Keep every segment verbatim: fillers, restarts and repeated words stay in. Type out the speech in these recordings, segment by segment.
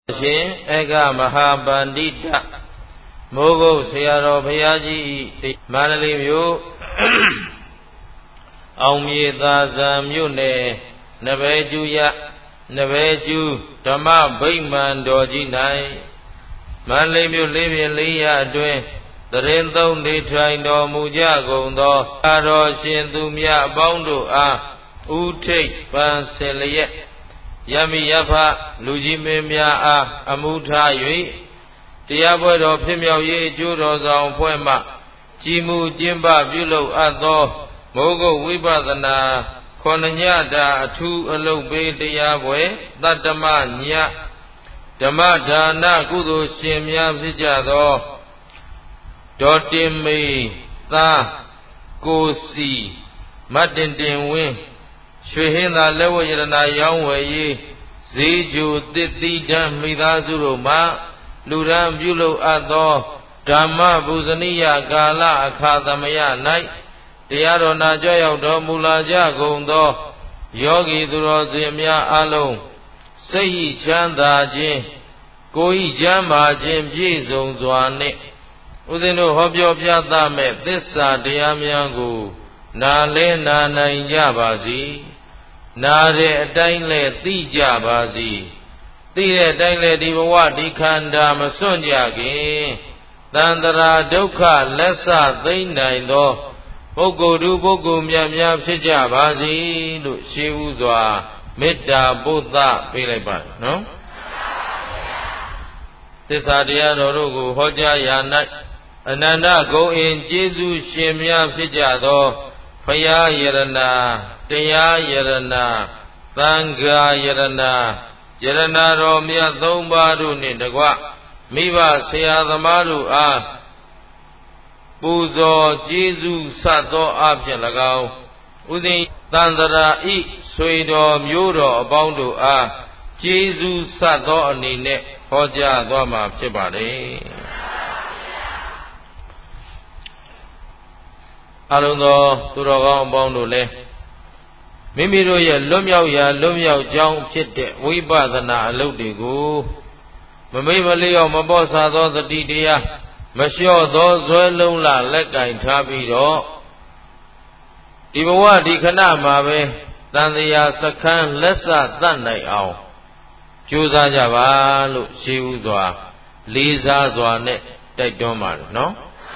ရှင်ဧကမဟာပန္တိတမိုးကုတ်ဆရာတော်ဘုရားကြီးဤမန္တလေးမြို့အောင်မြေသာဇံမြို့နယ်နဘဲကျူရနဘဲကျူဓမ္မဗိမာန်တော်ကြီး၌မန္တလေးမြို့လေးပြင်းလေးရအတွင်းတရင်သုံးနေထိုင်တော်မူကြကုန်သောအာတော်ရှင်သူမြတ်အပေါင်းတို့အားဥထိတ်ပန်ဆင်လျက်ယမိယဖလူကြီးမင်းများအားအမှုထား၍တရားပွဲတော်ဖြစ်မြောက်ရေးအကျိုးတော်ဆောင်ဖွဲ့မှကြီးမှုကျင်းပပြုလုပ်အပ်သောမိုးကုတ်ဝိပဿနာခောဏညတာအထူးအလုပ်ပေးတရားပွဲတတ္တမညဓမ္မဒါနကုသိုလ်ရှင်များဖြစ်ကြသောဒေါ်တင်မေသာကိုစီမတ်တင်တင်ဝင်းရွှေဟင်းသာလက်ဝတ်ရတနာရောင်းဝယ်ရေးဈေးကျူတစ်တိတံမိသားစုတို့မှလူရန်ပြုလုပ်အပ်သောဓမ္မပူဇနိယကာလအခါသမယ၌တရားတော်နာကြရောက်တော်မူလာကြကုန်သောယောဂီသူတော်စင်များအလုံးစိတ်ဤချမ်းသာခြင်းကိုယ်ဤချမ်းသာခြင်းပြည့်စုံစွာနှင့်ဦးဇင်းတို့ဟောပြောပြသမဲ့သစ္စာတရားများကိုနာလဲနာနိုင်ကြပါစေနာတဲ့အတိုင်းလဲသိကြပါစေသိတဲ့အတိုင်းလဲဒီဘဝဒီခန္ဓာမစွန့်ကြခင်တန္တရာဒုက္ခလက်ဆသိမ့်နိုင်သောပုဂ္ဂိုလ်သူပုဂ္ဂိုလ်မြတ်များဖြစ်ကြပါစေလို့ရှေးဥစွာမေတ္တာပုဒ်သပေးလိုက်ပါနော်သစ္စာတရားတော်တို့ကိုဟောကြားရာ၌အနန္တဂုဏ်အင်ကျေးဇူးရှင်များဖြစ်ကြသောဘုရားယရဏတရားယရဏသံဃာယရဏယရဏတော်မြတ်သုံးပါးတို့နှင့်တကွမိဘဆရာသမားတို့အားပူဇော်ကျေးဇူးဆက်သောအဖြစ်၎င်းဥစဉ်သန္တရာဤဆွေတော်မျိုးတော်အပေါင်းတို့အားကျေးဇူးဆက်သောအနေနဲ့ဟောကြားသွားမှာဖြစ်ပါတယ်အလုံးသောသူတော်ကောင်းအပေါင်းတို့လည်းမိမိတို့ရဲ့လွတ်မြောက်ရာလွတ်မြောက်ကြောင်းဖြစ်တဲ့ဝိပဿနာအလုပ်တွေကိုမမေ့မလျော့မပေါ့ဆာသောသတိတရားမလျှော့သောဇွဲလုံးလလက်ကင်ထားပြီးတော့ဒီဘဝဒီခဏမှာပဲတန်တရားစခန်းလက်ဆတတ်နိုင်အောင်ကြိုးစားကြပါလို့ရှေးဥစွာလေးစားစွာနဲ့တိုက်တွန်းပါတယ်နော်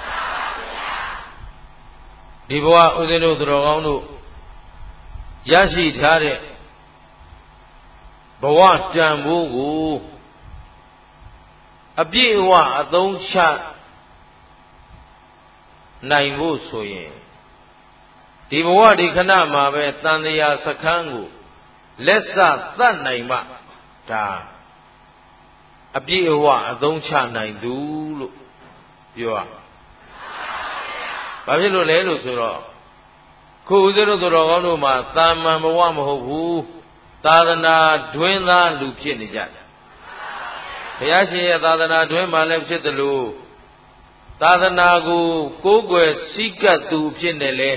ဒီဘဝဥစဉ်တို့သူတော်ကောင်းတို့ရရှိထားတဲ့ဘဝတန်ဖိုးကိုအပြည့်အဝအသုံးချနိုင်ဖို့ဆိုရင်ဒီဘဝဒီခဏမှာပဲတန်တရားစခန်းကိုလက်ဆသတ်နိုင်မှဒါအပြည့်အဝအသုံးချနိုင်သူလို့ပြောရဘာဖြစ်လို့လဲလို့ဆိုတော့ခုဦးဇင်းတို့တော်ကောင်းတို့မှာတာမန်ဘဝမဟုတ်ဘူးသာသနာတွင်သားလူဖြစ်နေကြတယ်ဘုရားရှင်ရဲ့သာသနာတွင်မှာလည်းဖြစ်တယ်လို့သာသနာကိုကိုးကွယ်စည်းကပ်သူဖြစ်နေလေ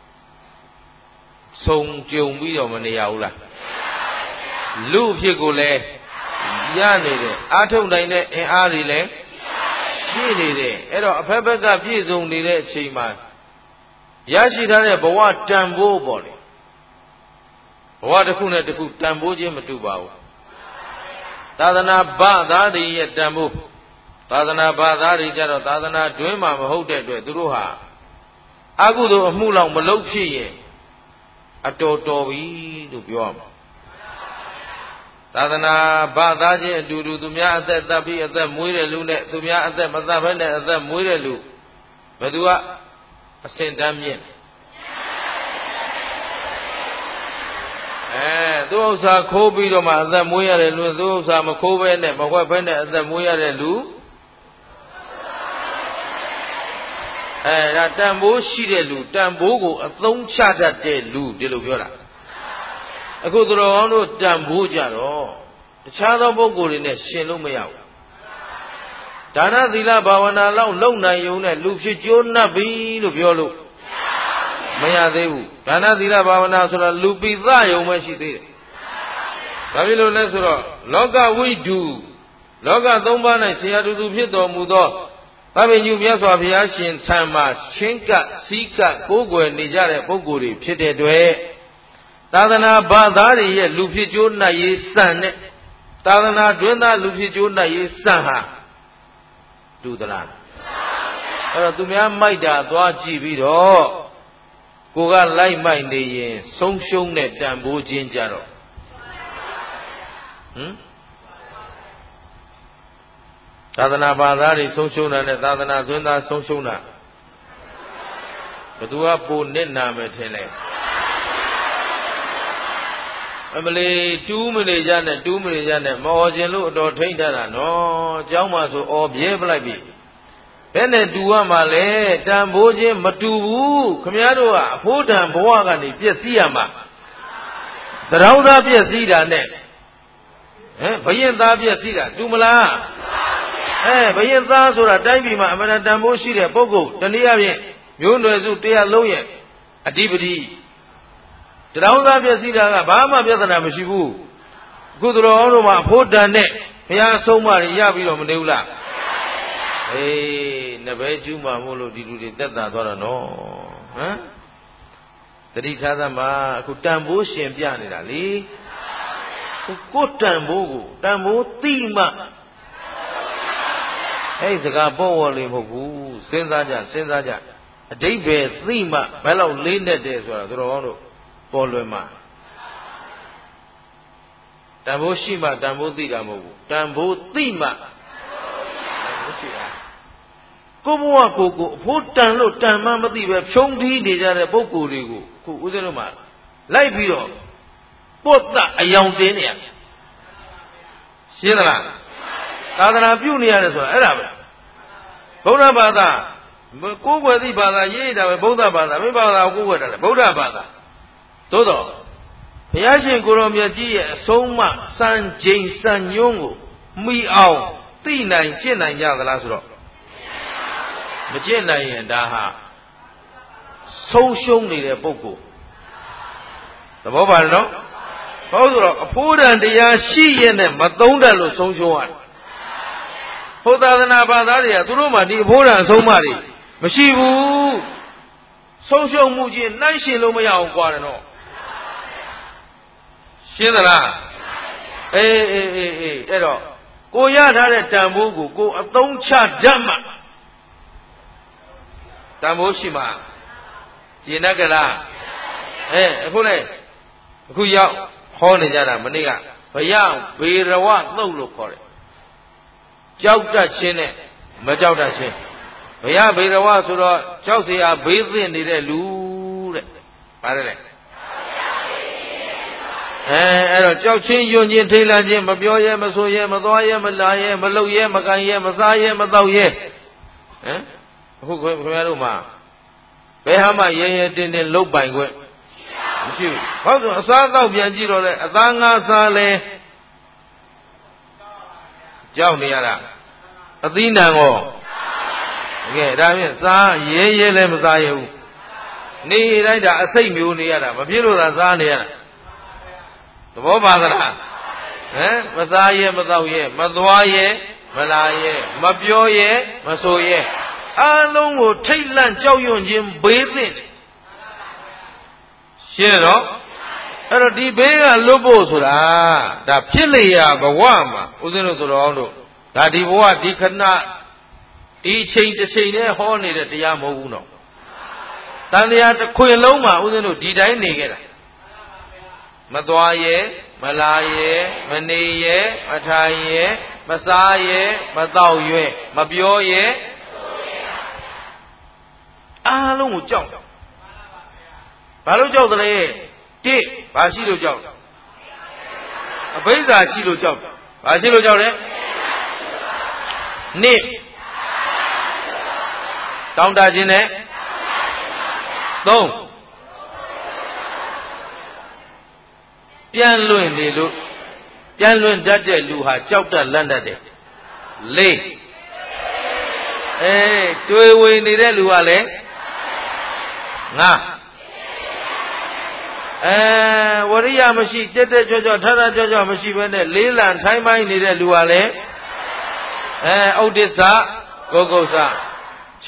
ဆုံကြုံပြီးတော့မနေရဘူးလားလူအဖြစ်ကိုလည်းရနေတယ်အားထုတ်နိုင်တဲ့အင်အားတွေလည်းရှိနေတယ်အဲ့တော့အဖက်ဖက်ကပြည့်စုံနေတဲ့အချိန်မှာရရှိထားတဲ့ဘဝတန်ဖိုးပေါ့လေဘဝတစ်ခုနဲ့တစ်ခုတန်ဖိုးခြင်းမတူပါဘူးသာသနာ့ဘာသာတွေရဲ့တန်ဖိုးသာသနာ့ဘာသာတွေကြတော့သာသနာတွင်မှာမဟုတ်တဲ့အတွက်သူတို့ဟာအကုသိုလ်အမှုလောက်မလုပ်ဖြစ်ရင်အတော်တော်ပြီလို့ပြောရမှာသာသနာဘာသာချင်းအတူတူသူများအသက်သတ်ပြီးအသက်မွေးတဲ့လူနဲ့သူများအသက်မသတ်ဘဲနဲ့အသက်မွေးတဲ့လူဘယ်သူကအစင်တမ်းမြင့်အဲသူဥစ္စာခိုးပြီးတော့မှအသက်မွေးရတဲ့လူသူဥစ္စာမခိုးဘဲနဲ့မခွက်ဘဲနဲ့အသက်မွေးရတဲ့လူအဲဒါတန်ဖိုးရှိတဲ့လူတန်ဖိုးကိုအသုံးချတတ်တဲ့လူဒီလိုပြောတာအခုသူတော်ကောင်းတို့တန်ဖိုးကြတော့တခြားသောပုဂ္ဂိုလ်တွေနဲ့ရှင်လို့မရဘူးဒါနသီလဘာဝနာလောက်လုံနိုင်ုံနဲ့လူဖြစ်ကျိုးနှပ်ပြီလို့ပြောလို့မရသေးဘူးဒါနသီလဘာဝနာဆိုတာလူပိသယုံပဲရှိသေးတယ်ဘာဖြစ်လို့လဲဆိုတော့လောကဝိတုလောကသုံးပါး၌ဆရာတူတူဖြစ်တော်မူသောသဗ္ဗညုမြတ်စွာဘုရားရှင်ထံမှာချင်းကပ်စည်းကပ်ကိုးကွယ်နေကြတဲ့ပုဂ္ဂိုလ်တွေဖြစ်တဲ့အတွက်သာသနာဘာသာတွေရဲ့လူဖြစ်ကျိုးနှံ့ရေးစံနဲ့သာသနာတွင်သားလူဖြစ်ကျိုးနှံ့ရေးစံဟာတူသလားအဲ့တော့သူများမိုက်တာသွားကြည့်ပြီးတော့ကိုကလိုက်မိုက်နေရင်ဆုံးရှုံးတဲ့တန်ဖိုးခြင်းကြတော့ဟမ်သာသနာဘာသာတွေဆုံးရှုံးတာနဲ့သာသနာသွင်းသားဆုံးရှုံးတာဘယ်သူကပိုနစ်နာမယ်ထင်လဲအမလီတူးမနေကြနဲ့တူးမနေကြနဲ့မအော်ခြင်းလို့အတော်ထိမ့်ထားတာနော်เจ้าမှာဆိုအော်ပြဲပလိုက်ပြီဘယ်နဲ့တူရမှာလဲတန်ဖိုးခြင်းမတူဘူးခမည်းတော်ကအဖိုးတန်ဘဝကနေပြည့်စည်ရမှာတရောင်းသားပြည့်စည်တာနဲ့ဟမ်ဘယင်သားပြည့်စည်တာတူမလားအဲဘယင်သားဆိုတာတိုင်းပြည်မှာအမှန်တန်ဖိုးရှိတဲ့ပုဂ္ဂိုလ်တနည်းအားဖြင့်မျိုးနွယ်စုတရားလုံးရဲ့အဓိပတိတရောင်းသားပြည့်စည်တာကဘာမှပြဿနာမရှိဘူးအခုတော်အောင်တို့မှာအဖို့တန်နဲ့ဘုရားဆုံးမတွေရပြီးတော့မနေဘူးလားအေးနဘဲကျူးမှမို့လို့ဒီလူတွေတက်တာသွားတော့နော်ဟမ်တတိသာသမှာအခုတန်ဖိုးရှင်ပြနေတာလေကိုကိုတန်ဖိုးကိုတန်ဖိုးသိမှအဲ့စကားပေါ်ဝေါ်လေးမဟုတ်ဘူးစဉ်းစားကြစဉ်းစားကြအတိတ်ပဲသိမှဘယ်လောက်လေးနဲ့တဲ့ဆိုတာသူတော်ကောင်းတို့ပေါ်လွင်မှာတန်ဖိုးရှိမှတန်ဖိုးသိတာမဟုတ်ဘူးတန်ဖိုးသိမှမရှိတာကိုဘဝကိုကိုအဖို့တန်လို့တန်မှမသိပဲဖြုံးပြီးနေကြတဲ့ပုဂ္ဂိုလ်တွေကိုခုဦးဇင်းတို့မှလိုက်ပြီးတော့ပုတ်တအယောင်တင်းနေရရှင်းသလားသာသနာပြုနေရတယ်ဆိုတာအဲ့ဒါပဲဗုဒ္ဓဘာသာကိုးကွယ်သည့်ဘာသာရေးတာပဲဗုဒ္ဓဘာသာမိဘာသာကိုးကွယ်တာလေဗုဒ္ဓဘာသာသို့တော့ဘုရားရှင်ကိုရောမြတ်ကြီးရဲ့အဆုံးအမစံချိန်စံညွှန်းကိုမိအောင်သိနိုင်ကျင့်နိုင်ကြသလားဆိုတော့မကျင့်နိုင်ရင်ဒါဟာဆုံးရှုံးနေတဲ့ပုဂ္ဂိုလ်သဘောပါနော်ဟုတ်ဆိုတော့အဖိုးတန်တရားရှိရဲ့နဲ့မသုံးတတ်လို့ဆုံးရှုံးရတယ်ဘုရားသာသနာဘာသာတွေကသူတို့မှဒီအဖိုးတန်အဆုံးအမတွေမရှိဘူးဆုံးရှုံးမှုချင်းနှိုင်းရှင်လို့မရအောင်ကြွားတယ်နော်ရှင်းသလားအေးအေးအေးအေးအဲ့တော့ကိုရထားတဲ့တန်ဖိုးကိုကိုအသုံးချတတ်မှတန်ဖိုးရှိမှကျင်တတ်ကြလားအဲအခုလေအခုရောက်ဟောနေကြတာမနေ့ကဘယဘေရဝသုတ်လို့ခေါ်တယ်ကြောက်တတ်ခြင်းနဲ့မကြောက်တတ်ခြင်းဘယဘေရဝဆိုတော့ကြောက်เสียဘေးသင့်နေတဲ့လူတဲ့ပါတယ်လေအဲအဲ့တော့ကြောက်ချင်းယွန်းချင်းထိတ်လန့်ချင်းမပြောရဲမဆိုရဲမသွားရဲမလာရဲမလှုပ်ရဲမကန်ရဲမစားရဲမတော့ရဲဟမ်အခုခင်ဗျားတို့မှာဘယ်ဟာမှရဲရဲတင်းတင်းလှုပ်ပိုင်ခွင့်မရှိဘူးဟုတ်ဆိုအစားတော့ပြန်ကြည့်တော့လေအသားငါးစားလဲကြောက်နေရတာအသီးနှံရောကဲဒါဖြင့်စားရဲရဲလည်းမစားရဘူးနေတိုင်းဒါအစိတ်မျိုးနေရတာမဖြစ်လို့သာစားနေရတာသဘောပါသလားဟမ်မစားရဲမတော့ရဲမသွားရဲမလာရဲမပြောရဲမဆိုရဲအလုံးကိုထိတ်လန့်ကြောက်ရွံ့ခြင်းဘေးသင့်ရှင်းတော့အဲ့တော့ဒီဘေးကလွတ်ဖို့ဆိုတာဒါဖြစ်လျာဘဝမှာဦးဇင်းတို့ဆိုတော်အောင်တို့ဒါဒီဘဝဒီခဏဒီချိန်တစ်ချိန်နဲ့ဟောနေတဲ့တရားမဟုတ်ဘူးနော်တန်တရားတစ်ခွင်လုံးမှာဦးဇင်းတို့ဒီတိုင်းနေခဲ့တာမသွားရဲမလာရဲမနေရဲမထိုင်ရဲမစားရဲမတော့ရဲမပြောရဲအားလုံးကိုကြောက်ဘာလို့ကြောက်သလဲတိဘာရှိလို့ကြောက်အဘိဓါရှိလို့ကြောက်ဘာရှိလို့ကြောက်လဲနိတောင်းတခြင်းနဲ့သုံးပြန်လွင့်နေလို့ပြန်လွင့်တတ်တဲ့လူဟာကြောက်တတ်လန့်တတ်တယ်လေးအေးတွေးဝင်နေတဲ့လူကလည်းငါအဲဝရိယမရှိတက်တက်ကြွကြွထထကြွကြွမရှိဘဲနဲ့လေးလံထိုင်းပိုင်းနေတဲ့လူကလည်းအဲဥဒိစ္စဂုတ်ဂုတ်စ၆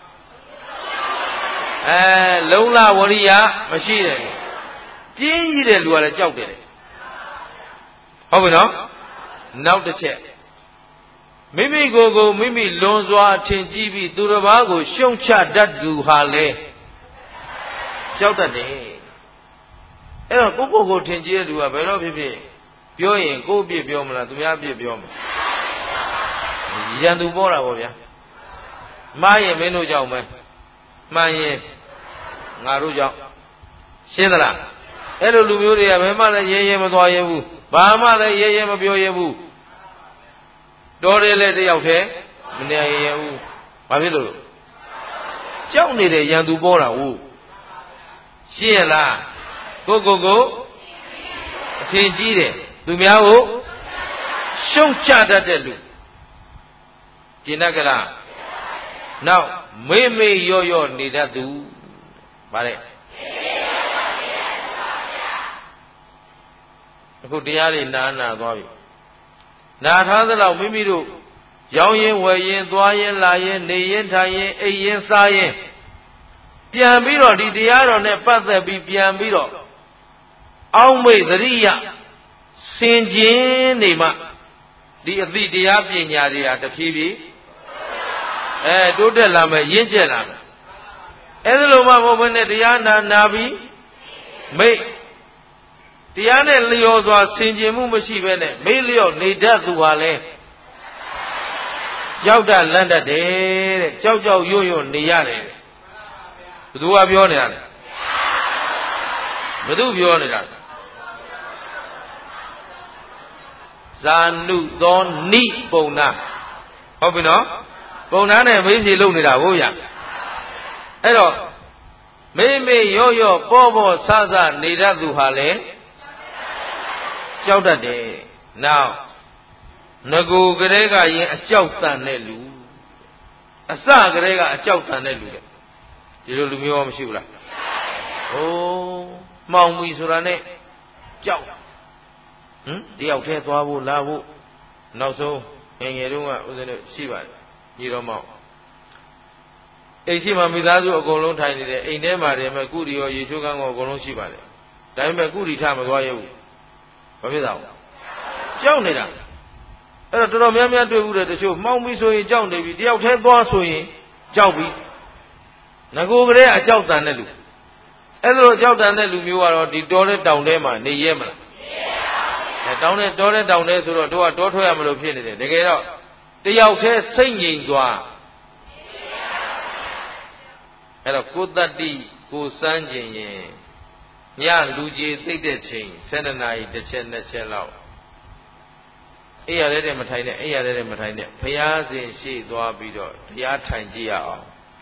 အဲလုံလဝရိယမရှိတယ်ပြင်းကြီးတဲ့လူကလည်းကြောက်တယ်ဟုတ်ပြီနော်နောက်တစ်ချက်မိမိကိုယ်ကိုမိမိလွန်စွာထင်ကြီးပြီးသူတစ်ပါးကိုရှုံချတတ်သူဟာလေကြောက်တတ်တယ်အဲ့တော့ကိုယ့်ကိုယ်ကိုထင်ကြီးတဲ့လူကဘယ်တော့ဖြစ်ဖြစ်ပြောရင်ကိုယ့်အပြစ်ပြောမလားသူများအပြစ်ပြောမလားရန်သူပေါ်တာပေါ့ဗျာမှားရင်မင်းတို့ကြောင့်ပဲမှန်ရင်ငါတို့ကြောင့်ရှင်းသလားအဲ့လိုလူမျိုးတွေကဘယ်မှလည်းရဲရဲမသွားရဲဘူးဘာမှလည်းရဲရဲမပြောရဲဘူးတော်တယ်လေတယောက်တည်းမနေရဘူးဘာဖြစ်လို့ကြောက်နေတဲ့ရန်သူပေါ်တာဟုတ်ရှင်းရလားကိုကိုကိုအထင်ကြီးတယ်သူများကိုရှုံချတတ်တဲ့လူကျင်တတ်ကြလားနောက်မေ့မေ့ရော့ရော့နေတတ်သူဗါတဲ့အခုတရားတွေနားနာသွားပြီနာထားသလောက်မိမိတို့ရောင်းရင်ဝယ်ရင်သွားရင်လာရင်နေရင်ထိုင်ရင်အိပ်ရင်စားရင်ပြန်ပြီးတော့ဒီတရားတော်နဲ့ပတ်သက်ပြီးပြန်ပြီးတော့အောက်မေ့သတိရစင်ကျင်နေမှဒီအသိတရားပညာတွေဟာတဖြည်းဖြည်းအဲတိုးတက်လာမယ်ရင့်ကျက်လာမယ်အဲ့ဒါလိုမှမဟုတ်ဘဲနဲ့တရားနာနာပြီးမိတ်တရားနဲ့လျော်စွာဆင်ခြင်မှုမရှိဘဲနဲ့မေ့လျော့နေတတ်သူဟာလဲကြောက်တတ်လန့်တတ်တယ်တဲ့ကြောက်ကြောက်ရွံ့ရွံ့နေရတယ်ဘယ်သူကပြောနေတာလဲဘယ်သူပြောနေတာလဲဇာနုသောနိပုံနာဟုတ်ပြီနော်ပုံနာနဲ့မေးဖြေလုပ်နေတာဟုတ်ရအဲ့တော့မေးမေးရော့ရော့ပေါ်ပေါ်ဆဆနေတတ်သူဟာလဲကြောက်တတ်တယ်နောက်ငကိုကလေးကရင်အကြောက်တန်တဲ့လူအစကလေးကအကြောက်တန်တဲ့လူတဲ့ဒီလိုလူမျိုးမရှိဘူးလားဟိုးမှောင်ပြီဆိုတာနဲ့ကြောက်ဟမ်တယောက်တည်းသွားဖို့လာဖို့နောက်ဆုံးငယ်ငယ်တုန်းကဦးဇင်းတို့ရှိပါတယ်ညီတော်မောင်အိမ်ရှိမှမိသားစုအကုန်လုံးထိုင်နေတယ်အိမ်ထဲမှာတည်းမဲ့ကုရီရောရေချိုးကန်းကောအကုန်လုံးရှိပါတယ်ဒါပေမဲ့ကုရီထမသွားရဘူးဘာဖြစ်တာလဲကြောက်နေတာအဲ့တော့တော်တော်များများတွေ့ဘူးတဲ့တချို့မှောင်ပြီဆိုရင်ကြောက်နေပြီတယောက်တည်းသွားဆိုရင်ကြောက်ပြီငကိုကလေးအကြောက်တန်တဲ့လူအဲ့လိုကြောက်တန်တဲ့လူမျိုးကတော့ဒီတောတဲ့တောင်ထဲမှာနေရဲမလားအဲတောင်းတဲ့တောတဲ့တောင်ထဲဆိုတော့တို့ကတောထွက်ရမလို့ဖြစ်နေတယ်တကယ်တော့တယောက်တည်းစိတ်ငြိမ်သွားအဲ့တော့ကိုတတ္တိကိုစမ်းကျင်ရင်ညလူကြီးသိတဲ့ချိန်ဆယ်နှစ်နာရီတစ်ချက်နှစ်ချက်လောက်အိယာလည်းတဲ့မထိုင်နဲ့အိယာလည်းတဲ့မထိုင်နဲ့ဘုရားရှင်ရှေ့သွားပြီးတော့တရားထိုင်ကြည့်ရအောင်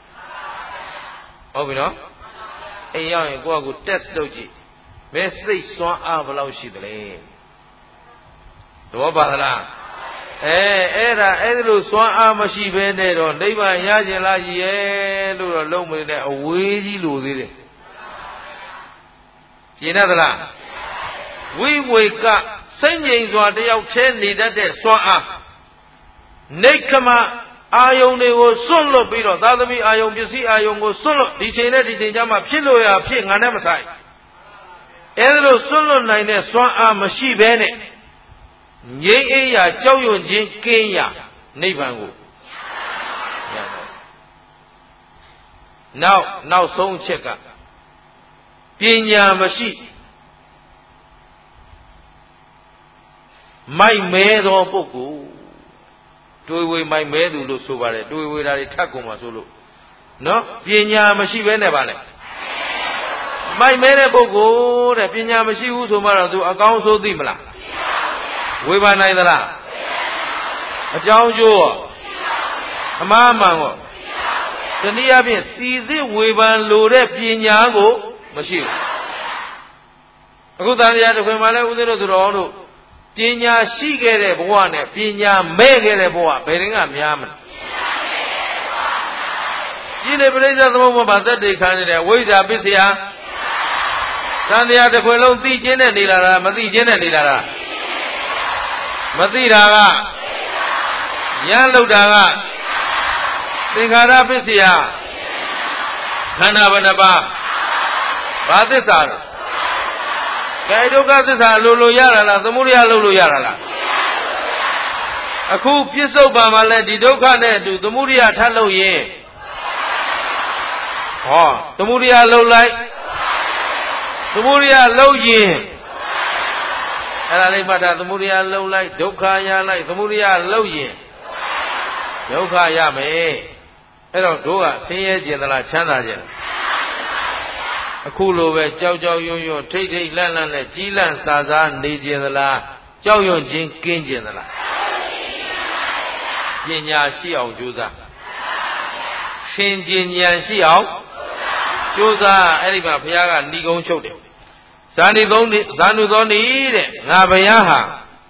ဟုတ်ပြီနော်အိမ်ရောက်ရင်ကိုယ့်အကူ test လုပ်ကြည့်မင်းစိတ်စွမ်းအားဘယ်လောက်ရှိသလဲသဘောပါသလားအဲအဲ့ဒါအဲ့ဒီလိုစွမ်းအားမရှိဘဲနဲ့တော့နိဗ္ဗာန်ရခြင်းလားရည်ရဲ့လို့တော့လုံးမနေတဲ့အဝေးကြီးလိုသေးတယ်ကျင်တတ်သလားဝိဝေကစိတ်ငြိမ်စွာတယောက်တည်းနေတတ်တဲ့စွမ်းအားနိခမအာယုန်တွေကိုစွန့်လွတ်ပြီးတော့သာသမီအာယုန်ပစ္စည်းအာယုန်ကိုစွန့်လွတ်ဒီချိန်နဲ့ဒီချိန်ကျမှဖြစ်လို့ရဖြစ်ငါနဲ့မဆိုင်အဲ့ဒါလို့စွန့်လွတ်နိုင်တဲ့စွမ်းအားမရှိဘဲနဲ့ငြိမ်းအေးရာကြောက်ရွံ့ခြင်းကင်းရာနိဗ္ဗာန်ကိုရတယ်နောက်နောက်ဆုံးချက်ကပညာမရှိမိုက်မဲသောပုဂ္ဂိုလ်တွေးဝေမိုက်မဲသူလို့ဆိုပါတယ်တွေးဝေတာတွေထပ်ကုန်မှာဆိုလို့နော်ပညာမရှိဘဲနဲ့ပါလေမိုက်မဲတဲ့ပုဂ္ဂိုလ်တဲ့ပညာမရှိဘူးဆိုမှတော့သူအကောင်းဆုံးသိမလားဝေဘာနိုင်သလားအကြောင်းကျိုးရောအမှားမှန်ရောတနည်းအားဖြင့်စီစစ်ဝေဘာလိုတဲ့ပညာကိုမရှိဘူးအခုတန်တရားတစ်ခွင်မှာလဲဦးဇင်းတို့သူတော်တို့ပညာရှိခဲ့တဲ့ဘဝနဲ့ပညာမဲ့ခဲ့တဲ့ဘဝဘယ်ရင်ကများမလဲကြည့်လေပရိစ္ဆေသမုပ္ပါဘာသက်တေခံနေတယ်ဝိဇ္ဇာပစ္စယတန်တရားတစ်ခွင်လုံးသိချင်းနဲ့နေလာတာမသိချင်းနဲ့နေလာတာမသိတာကရညာလောက်တာကသင်္ခါရပစ္စယခန္ဓာဘယ်နှပါးဘာသစ္စာလဲကဲဒုက္ခသစ္စာလို့လို့ရတာလားသမုဒယလို့လို့ရတာလားအခုပြစ္ဆုတ်ပံမှာလဲဒီဒုက္ခနဲ့အတူသမုဒယထပ်လို့ရင်ဟောသမုဒယလှုပ်လိုက်သမုဒယလှုပ်ရင်အဲ့ဒါလေးမှတ်တာသမုဒယလှုပ်လိုက်ဒုက္ခရလိုက်သမုဒယလှုပ်ရင်ဒုက္ခရမယ်အဲ့တော့တို့ကဆင်းရဲခြင်းသလားချမ်းသာခြင်းလားအခုလိုပဲကြောက်ကြောက်ရွံ့ရွံ့ထိတ်ထိတ်လန့်လန့်နဲ့ကြီးလန့်စာစားနေခြင်းသလားကြောက်ရွံ့ခြင်းကင်းခြင်းသလားပညာရှိအောင်ကြိုးစားဆင်ခြင်ဉာဏ်ရှိအောင်ကြိုးစားအဲ့ဒီမှာဘုရားကဏီကုံချုပ်တယ်ဇာတိသုံးဇာနုသောဏီတဲ့ငါဘုရားဟာ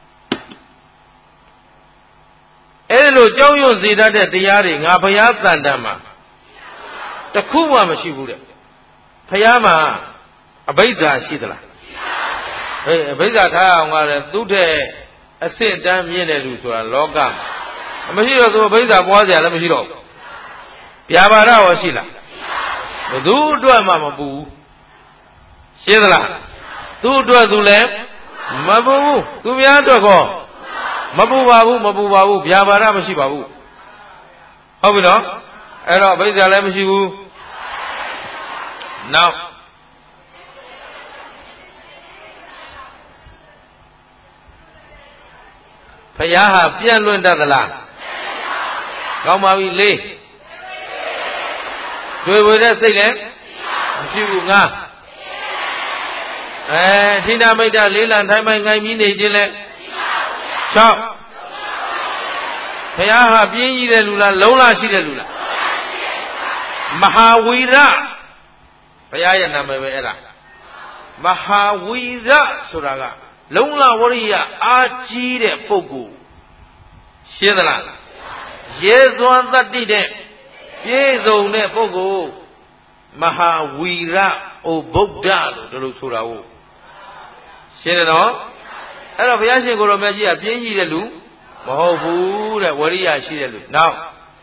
အဲ့လိုကြောက်ရွံ့စေတတ်တဲ့တရားတွေငါဘုရားတန်တန်မှာတခုမှမရှိဘူးတဲ့ဘုရားမှာအဘိဓါရှိသလားဟေးအဘိဓါထားအောင်ကလည်းသူ့တဲ့အဆင့်တန်းမြင့်တဲ့လူဆိုတာလောကမရှိတော့သူအဘိဓါပွားစရာလည်းမရှိတော့ဗျာပါဒရောရှိလားဘယ်သူအတွက်မှမပူဘူးရှင်းသလားသူ့အတွက်သူလည်းမပူဘူးသူများအတွက်ကောမပူပါဘူးမပူပါဘူးဗျာပါဒမရှိပါဘူးဟုတ်ပြီနော်အဲ့တော့အဘိဓါလည်းမရှိဘူးနောက်ဘုရားဟာပြန့်လွင့်တတ်သလားကောင်းပါပြီလေးတွေ့ဝေတဲ့စိတ်လည်းမရှိဘူးငါအဲထိနာမိတ်တာလေးလံထိုင်းမိုင်းငိုင်းပြီးနေခြင်းလဲ၆ဘုရားဟာပြင်းကြီးတဲ့လူလားလုံးလားရှိတဲ့လူလားမဟာဝီရဘုရားရဲ့နာမည်ပဲအဲ့ဒါမဟာဝီရဆိုတာကလုံးလဝရိယအားကြီးတဲ့ပုဂ္ဂိုလ်ရှင်းသလားရဲစွမ်းတတ္တိတဲ့ပြည့်စုံတဲ့ပုဂ္ဂိုလ်မဟာဝီရဩဗုဒ္ဓလို့ဒီလိုဆိုတာဟုတ်ရှင်းတယ်နော်အဲ့တော့ဘုရားရှင်ကိုယ်တော်မြတ်ကြီးကပြင်းကြီးတဲ့လူမဟုတ်ဘူးတဲ့ဝရိယရှိတဲ့လူနောက်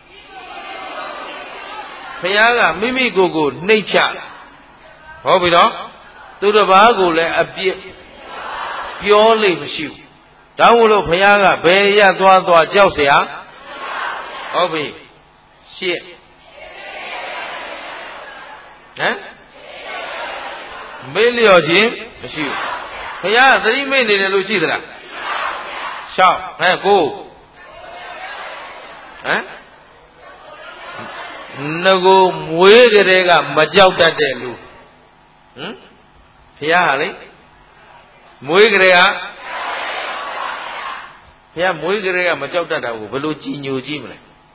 ဘုရားကမိမိကိုယ်ကိုနှိမ့်ချဟုတ်ပြီနော်သူတစ်ပါးကိုလည်းအပြစ်ပြောလိမ့်မရှိဘူးဒါမို့လို့ဘုရားကဘယ်ရသွားသွားကြောက်เสียဟုတ်ပြီရှင်းဟမ်မေးလျော်ခြင်းမရှိဘူးဘုရားသတိမိတ်နေတယ်လို့ရှိသလားရှောက်ဟဲ့ကိုဟမ်ငကိုမွေးကလေးကမကြောက်တတ်တဲ့လူဟမ်ဘုရားဟာလေမွေးကလေးကဘုရားမွေးကလေးကမကြောက်တတ်တာကိုဘယ်လိုကြည်ညိုကြည့်မလဲ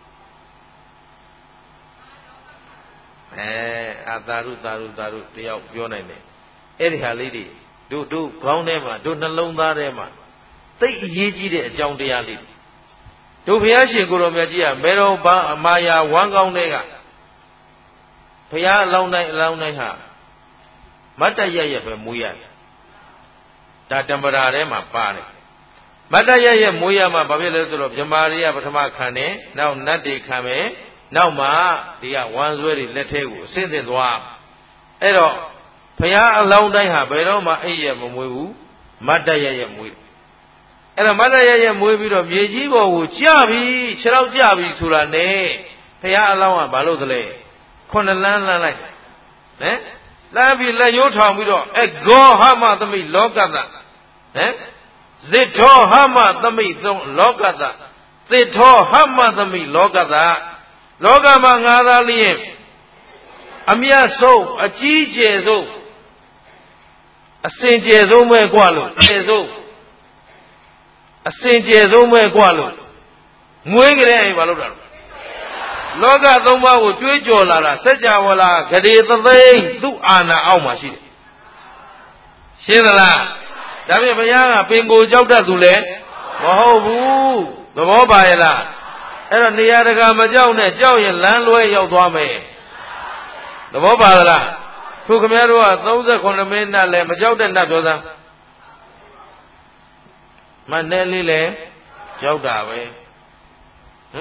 အဲအာသာရုသာရုသာရုတယောက်ပြောနိုင်တယ်အဲ့ဒီဟာလေးတွေတို့တို့ခေါင်းထဲမှာတို့နှလုံးသားထဲမှာသိအရေးကြီးတဲ့အကြောင်းတရားလေးတို့ဘုရားရှင်ကိုယ်တော်မြတ်ကြီးကမေတော်ဘာအမာယာဝမ်းကောင်းတဲ့ကဘုရားအလောင်းတိုင်းအလောင်းတိုင်းဟာမတ်တရရဲ့ပဲမွေးရတယ်ဒါတံပရာထဲမှာပါတယ်မတ်တရရဲ့မွေးရမှာဘာဖြစ်လဲဆိုတော့မြမာရိယပထမခံတယ်နောက်နတ်တွေခံမယ်နောက်မှဒီကဝမ်းဆွဲတွေလက်ထဲကိုအဆင့်သင့်သွားအဲ့တော့ဘုရားအလောင်းတိုင်းဟာဘယ်တော့မှအိပ်ရမမွေးဘူးမတ်တရရဲ့မွေးအဲ့တော့မတ်တရရဲ့မွေးပြီးတော့မြေကြီးပေါ်ကိုကြပြီခြေတော့ကြပြီဆိုတာနဲ့ဘုရားအလောင်းကဘာလို့သလဲခုနှစ်လန်းလန်းလိုက်ဟမ်လမ်းပြီးလက်ရိုးထောင်ပြီးတော့အဂောဟမသမိလောကတဟမ်ဇိထောဟမသမိသုံးလောကတသစ်ထောဟမသမိလောကတလောကမှာငါးသားလျင်အမြတ်ဆုံးအကြီးကျယ်ဆုံးအစင်ကျယ်ဆုံးပဲกว่าလို့ကျယ်ဆုံးအစင်ကျယ်ဆုံးပဲกว่าလို့ငွေကြတဲ့ဘာလို့တာလောကသုံးပါးကိုကြွေးကြော်လာတာစัจ java လာဂရေသသိန်းသူ့အာဏာအောက်မှာရှိတယ်ရှင်းသလားဒါဖြင့်ဘုရားကပင်ကိုကြောက်တတ်သူလည်းမဟုတ်ဘူးသဘောပါရဲ့လားအဲ့တော့နေရာတကာမကြောက်နဲ့ကြောက်ရင်လမ်းလွဲရောက်သွားမယ်သဘောပါလားခုခင်ဗျားတို့ကသုံးဆယ်ခုနှစ်မိနစ်လည်းမကြောက်တဲ့နတ်ပြောသားမနဲ့လေးလည်းကြောက်တာပဲဟ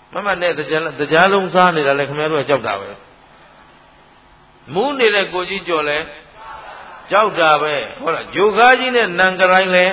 မမနဲ့တရားလုံးစားနေတာလေခင်ဗျားတို့ကကြောက်တာပဲမူးနေတဲ့ကိုကြီးကြော်လဲကြောက်တာပဲဟုတ်လားဂျိုကားကြီးနဲ့နံကရိုင်းလဲ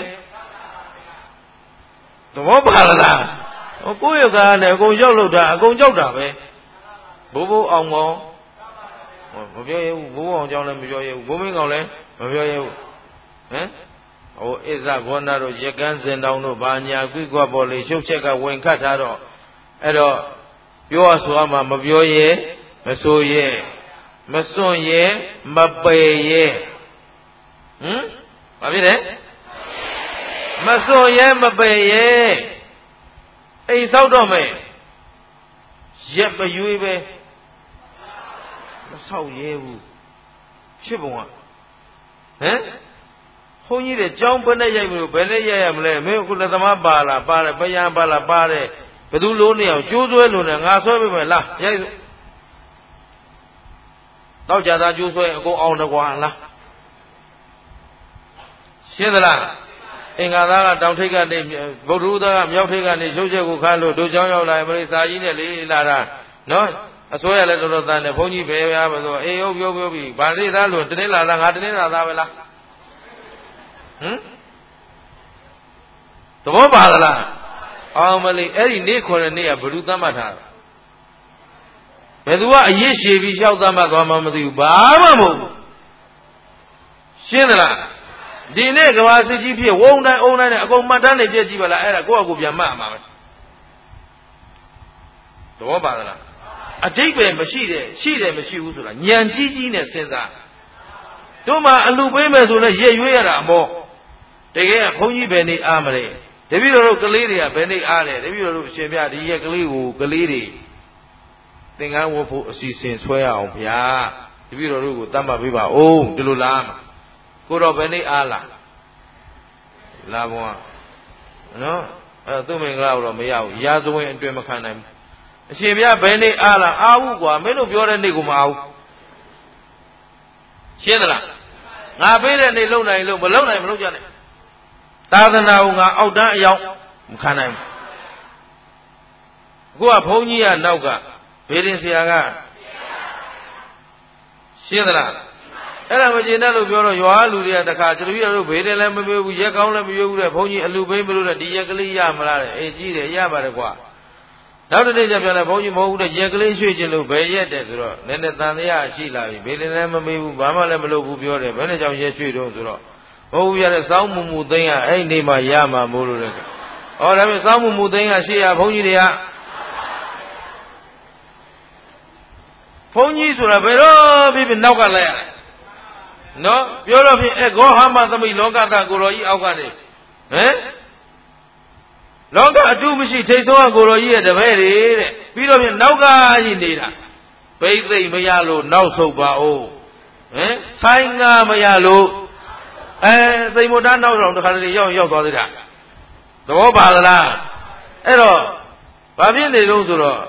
သဘောပါလားဟိုကိုယ့်ရကားနဲ့အကုန်ရောက်လို့တာအကုန်ကြောက်တာပဲဘိုးဘိုးအောင်ကောင်မပြောရဘူးဘိုးအောင်ကြောင်းလည်းမပြောရဘူးဘိုးမင်းကောင်လည်းမပြောရဘူးဟမ်ဟိုအစ္ဆဂေါနာတို့ရကန်းစင်တောင်တို့ဘာညာကွိကွက်ပေါ်လေရှုပ်ချက်ကဝင်ခတ်ထားတော့အဲ့တော့ပြောရဆိုမှမပြောရမဆိုရမစွန့်ရမပယ်ရဟမ်ဘာဖြစ်လဲမစွန့်ရမပယ်ရအိမ်ဆောက်တော့မယ်ရက်မရွေးပဲမဆောက်ရဲဘူးဖြစ်ပုံကဟမ်ဘုန်းကြီးတွေကြောင်းဘယ်နဲ့ရိုက်မလို့ဘယ်နဲ့ရိုက်ရမလဲမင်းခုလက်သမားပါလားပါတယ်ပယံပါလားပါတယ်ဘယ်သူလုံးနေအောင်ကျိုးဆွဲလို့နဲ့ငါဆွဲပေးမယ်လားရိုက်တော့ကြတာကျိုးဆွဲအကုန်အောင်တကွာလားရှင်းသလားအင်္ဂါသားကတောင်ထိပ်ကနေဗုဒ္ဓဦးသားကမြောက်ထိပ်ကနေရုပ်ချက်ကိုခါလို့တို့เจ้าရောက်လာမလေးစာကြီးနဲ့လေးလာတာနော်အစိုးရလည်းတော်တော်တန်တယ်ဘုန်းကြီးဘယ်ရပါဆိုအေးဟုတ်ပြောပြောပြီဗာလိသားလို့တင်းလာသားငါတင်းလာသားပဲလားဟမ်သဘောပါလားအောင်မလေးအဲ့ဒီနေ့ခေါ်တဲ့နေ့ကဘယ်သူသတ်မှတ်ထားဘယ်သူကအရစ်ရှည်ပြီးလျှောက်သတ်မှတ်သွားမှမသိဘူးဘာမှမဟုတ်ဘူးရှင်းသလားဒီနေ့ကဘာစစ်ကြီးဖြစ်ဝုံတိုင်းအုံတိုင်းနဲ့အကုန်မှတ်တမ်းနေပြည့်ကြည့်ပါလားအဲ့ဒါကိုယ့်အကူပြန်မှတ်မှာပဲသဘောပါလားအတိတ်ပဲမရှိတယ်ရှိတယ်မရှိဘူးဆိုတာဉာဏ်ကြီးကြီးနဲ့စဉ်းစားတို့မှအလူပေးမယ်ဆိုလည်းရက်ရွေးရတာအမောတကယ်ကဘုန်းကြီးပဲနေအားမလဲတပည့်တော်တို့ကလေးတွေကဘယ်နေအားလဲတပည့်တော်တို့ရှင်ပြဒီရက်ကလေးကိုကလေးတွေသင်္ကန်းဝတ်ဖို့အစီအစဉ်ဆွဲရအောင်ဗျာတပည့်တော်တို့ကိုတတ်မှတ်ပေးပါဦးဒီလိုလားကိုတော့ဘယ်နေအားလားလာဘုံကနော်အဲသူ့မင်္ဂလာတော့မရဘူးရာဇဝင်အတွင်မခံနိုင်ဘူးအရှင်ဗျာဘယ်နေအားလားအားဘူးကွာမင်းတို့ပြောတဲ့နေ့ကိုမအားဘူးရှင်းသလားငါပေးတဲ့နေ့လုံနိုင်လို့မလုံနိုင်မလုံကြနဲ့သာသနာကိုငါအောက်တန်းအယောင်မခံနိုင်ဘူးအခုကဘုန်းကြီးကနောက်ကဘေးရင်ဆရာကရှင်းသလားအဲ့ဒါမကျေနပ်လို့ပြောတော့ရွာလူတွေကတခါကျွန်တော်တို့ဘေးတယ်လည်းမပြောဘူးရက်ကောင်းလည်းမပြောဘူးတဲ့ဘုန်းကြီးအလူပိမလို့တဲ့ဒီရက်ကလေးရမလားတဲ့အေးကြီးတယ်ရပါတယ်ကွာနောက်တစ်နေ့ကျပြန်လဲဘုန်းကြီးမဟုတ်ဘူးတဲ့ရက်ကလေးရွှေ့ခြင်းလို့ဘယ်ရက်တယ်ဆိုတော့နည်းနည်းတန်တရားရှိလာပြီဘေးတယ်လည်းမမေးဘူးဘာမှလည်းမလုပ်ဘူးပြောတယ်ဘယ်နဲ့ကြောင့်ရက်ရွှေ့တော့ဆိုတော့ဘုန်းကြီးရတဲ့စောင်းမှုမှုသိန်းကအဲ့ဒီနေ့မှရမှာမို့လို့တဲ့ဩဒါပေမဲ့စောင်းမှုမှုသိန်းကရှေ့ရဘုန်းကြီးတွေကဘုန်းကြီးဆိုတာဘယ်တော့ဖြစ်ဖြစ်နောက်ကလိုက်ရတယ်နော်ပြောတော့ဖြင့်အဲဂေါဟမသမိလောကသကိုတော်ကြီးအောက်ကနေဟမ်လောကအတုမရှိထိတ်ဆုံးကကိုတော်ကြီးရဲ့တပည့်တွေတဲ့ပြီးတော့ဖြင့်နောက်ကကြီးနေတာဘိသိက်မရလို့နောက်ဆုတ်ပါဦးဟမ်ဆိုင်ငါမရလို့အဲစိတ်မတန်းနောက်တော့တခါတလေရောက်ရောက်သွားသေးတာသဘောပါလားအဲ့တော့ဘာဖြစ်နေလို့ဆိုတော့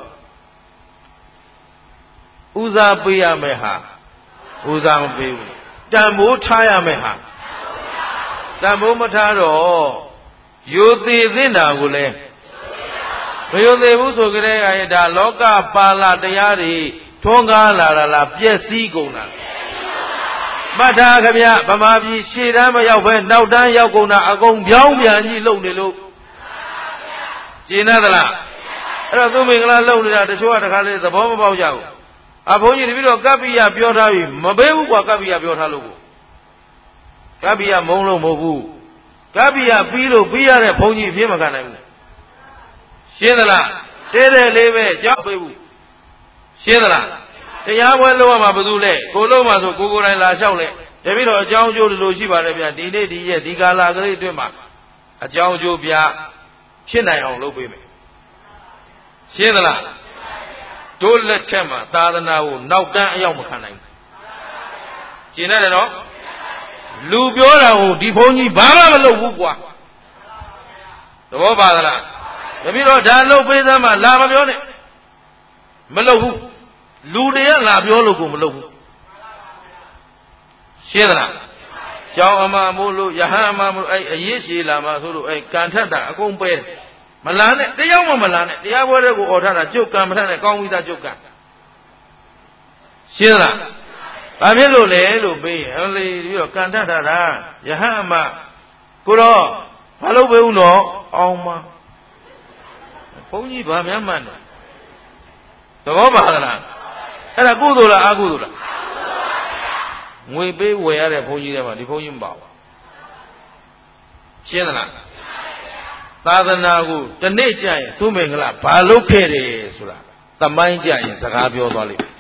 ဦးစားပေးရမယ်ဟာဦးစားမပေးဘူးတန်ဖိုးထားရမယ်ဟာတန်ဖိုးမထားတော့ယိုသေးသင့်တာကိုလည်းမယိုသေးဘူးဆိုကြတဲ့အခါဒါလောကပါဠတရားတွေထွန်းကားလာတာလားပျက်စီးကုန်တာမှတ်ထားခဗျဗမာပြည်ရှေ့တန်းမရောက်ပဲနောက်တန်းရောက်ကုန်တာအကုန်ပြောင်းပြန်ကြီးလုံနေလို့ရှင်းသလားအဲ့တော့သူမင်္ဂလာလုံနေတာတချို့ကတခါလေသဘောမပေါက်ကြဘူးအဘုန်းကြီးတပည့်တော်ကပ္ပိယပြောထားပြီမပေးဘူးကွာကပ္ပိယပြောထားလို့ကိုကပ္ပိယမုံလို့မဟုတ်ဘူးကပ္ပိယပြီးလို့ပြီးရတဲ့ဘုန်းကြီးအပြည့်မခံနိုင်ဘူးရှင်းသလားတဲတဲ့လေးပဲကြောက်ပေးဘူးရှင်းသလားတရားပွဲလုံးဝမှာဘယ်သူလဲကိုလုံးမှာဆိုကိုကိုယ်တိုင်လာလျှောက်လဲတပည့်တော်အကြောင်းအကျိုးလိုရှိပါတယ်ဗျဒီနေ့ဒီရက်ဒီကာလကလေးအတွင်းမှာအကြောင်းအကျိုးပြဖြစ်နိုင်အောင်လုပ်ပေးမယ်ရှင်းသလားတို့လက်ထက်မှာသာသနာကိုနောက်တန်းအရောက်မခံနိုင်ဘူးကျင်ရတယ်နော်လူပြောတာကိုဒီဘုန်းကြီးဘာမှမလုပ်ဘူးကွာသဘောပါသလားတပည့်တော်ဒါလုပ်ပေးသမ်းမှလာမပြောနဲ့မလုပ်ဘူးလူတွေကလာပြောလို့ကိုမလုပ်ဘူးရှင်းသလားကျောင်းအမမို့လို့ယဟန်အမမို့အဲ့အရေးရှိလာမှဆိုလို့အဲ့ကန်ထက်တာအကုန်ပဲမမလာနဲ့တယောက်မှမလာနဲ့တရားပွဲတွေကိုអော်ထားတာကျုပ်ကံမထနဲ့ကောင်းဝိသကျုပ်ကံရှင်းလားဘာဖြစ်လို့လဲလို့မေးရင်အဲ့လေပြီးတော့ကံထထားတာယဟန်အမကိုတော့ဘာလို့ပဲဦးတော့အောင်မဘုန်းကြီးဘာများမှန်းတယ်သဘောပါလားအဲ့ဒါကုသိုလ်လားအကုသိုလ်လားငွေပေးဝယ်ရတဲ့ဘုန်းကြီးတွေမှာဒီဘုန်းကြီးမပါဘူးရှင်းသလားသာသနာကိုတနေ့ကျရင်သူမင်္ဂလာဘာလုပ်ခဲ့တယ်ဆိုတာသမိုင်းကျရင်စကားပြောသွားလိမ့်မယ်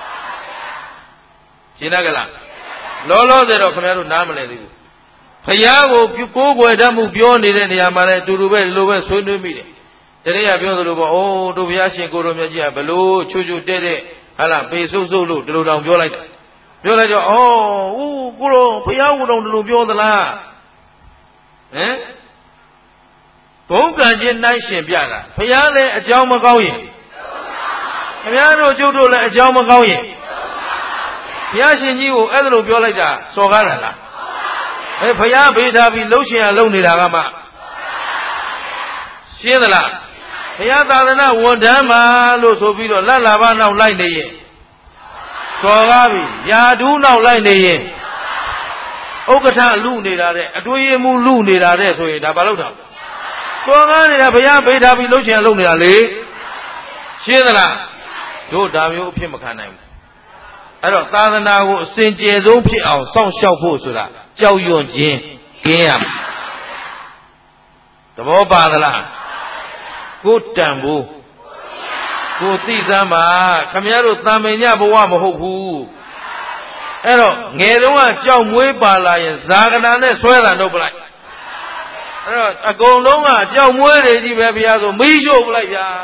ရှင်းတယ်ကလားလောလောဆယ်တော့ခင်ဗျားတို့နားမလည်သေးဘူးဖယားကိုကိုးကွယ်တတ်မှုပြောနေတဲ့နေရာမှာလည်းအတူတူပဲလိုပဲဆွေးနွေးမိတယ်တနေ့ကပြောသလိုပေါ့အိုးတို့ဘုရားရှင်ကိုတော်မြတ်ကြီးကဘလို့ချွတ်ချွတ်တဲ့တဲ့ဟာလားပေဆုပ်ဆုပ်လို့ဒီလိုတောင်ပြောလိုက်တယ်ပြောလိုက်တော့အော်ဦးကိုတော်ဘုရားကိုတော်ဒီလိုပြောသလားဟမ်ဘုံကံချင်းနိုင်ရှင်ပြတာဘုရားလည်းအကြောင်းမကောင်းရင်ခင်ဗျားတို့ကျုပ်တို့လည်းအကြောင်းမကောင်းရင်ဘုရားရှင်ကြီးကိုအဲ့ဒါလိုပြောလိုက်တာစော်ကားတာလားအဲဘုရားဘေးထားပြီးလှုပ်ရှင်ရလှုပ်နေတာကမှရှင်းသလားဘုရားသာသနာဝန်ထမ်းပါလို့ဆိုပြီးတော့လက်လာပါနောက်လိုက်နေရင်စော်ကားပြီယာဒူးနောက်လိုက်နေရင်ဥက္ကဋ္ဌလူနေတာတဲ့အတွေ့အမှုလူနေတာတဲ့ဆိုရင်ဒါဘာလို့တော့စော်ကားနေတာဘုရားဘေးထားပြီးလှုပ်ရှင်ရလှုပ်နေတာလေရှင်းသလားတို့ဒါမျိုးအဖြစ်မခံနိုင်ဘူးအဲ့တော့သာသနာကိုအစဉ်ကျေဆုံးဖြစ်အောင်စောင့်ရှောက်ဖို့ဆိုတာကြောက်ရွံ့ခြင်းကင်းရမယ်သဘောပါသလားကိုတန်ဖို့ကိုသိစမ်းပါခမည်းတော်တန်မညဘဝမဟုတ်ဘူးအဲ့တော့ငယ်တုန်းကကြောက်မွေးပါလာရင်ဇာကနာနဲ့ဆွဲတာတော့ပလိုက်အဲ့တော့အကုန်လုံးကကြောက်မွေးတွေကြီးပဲဘုရားဆိုမီးရှို့ပလိုက်ဗျာ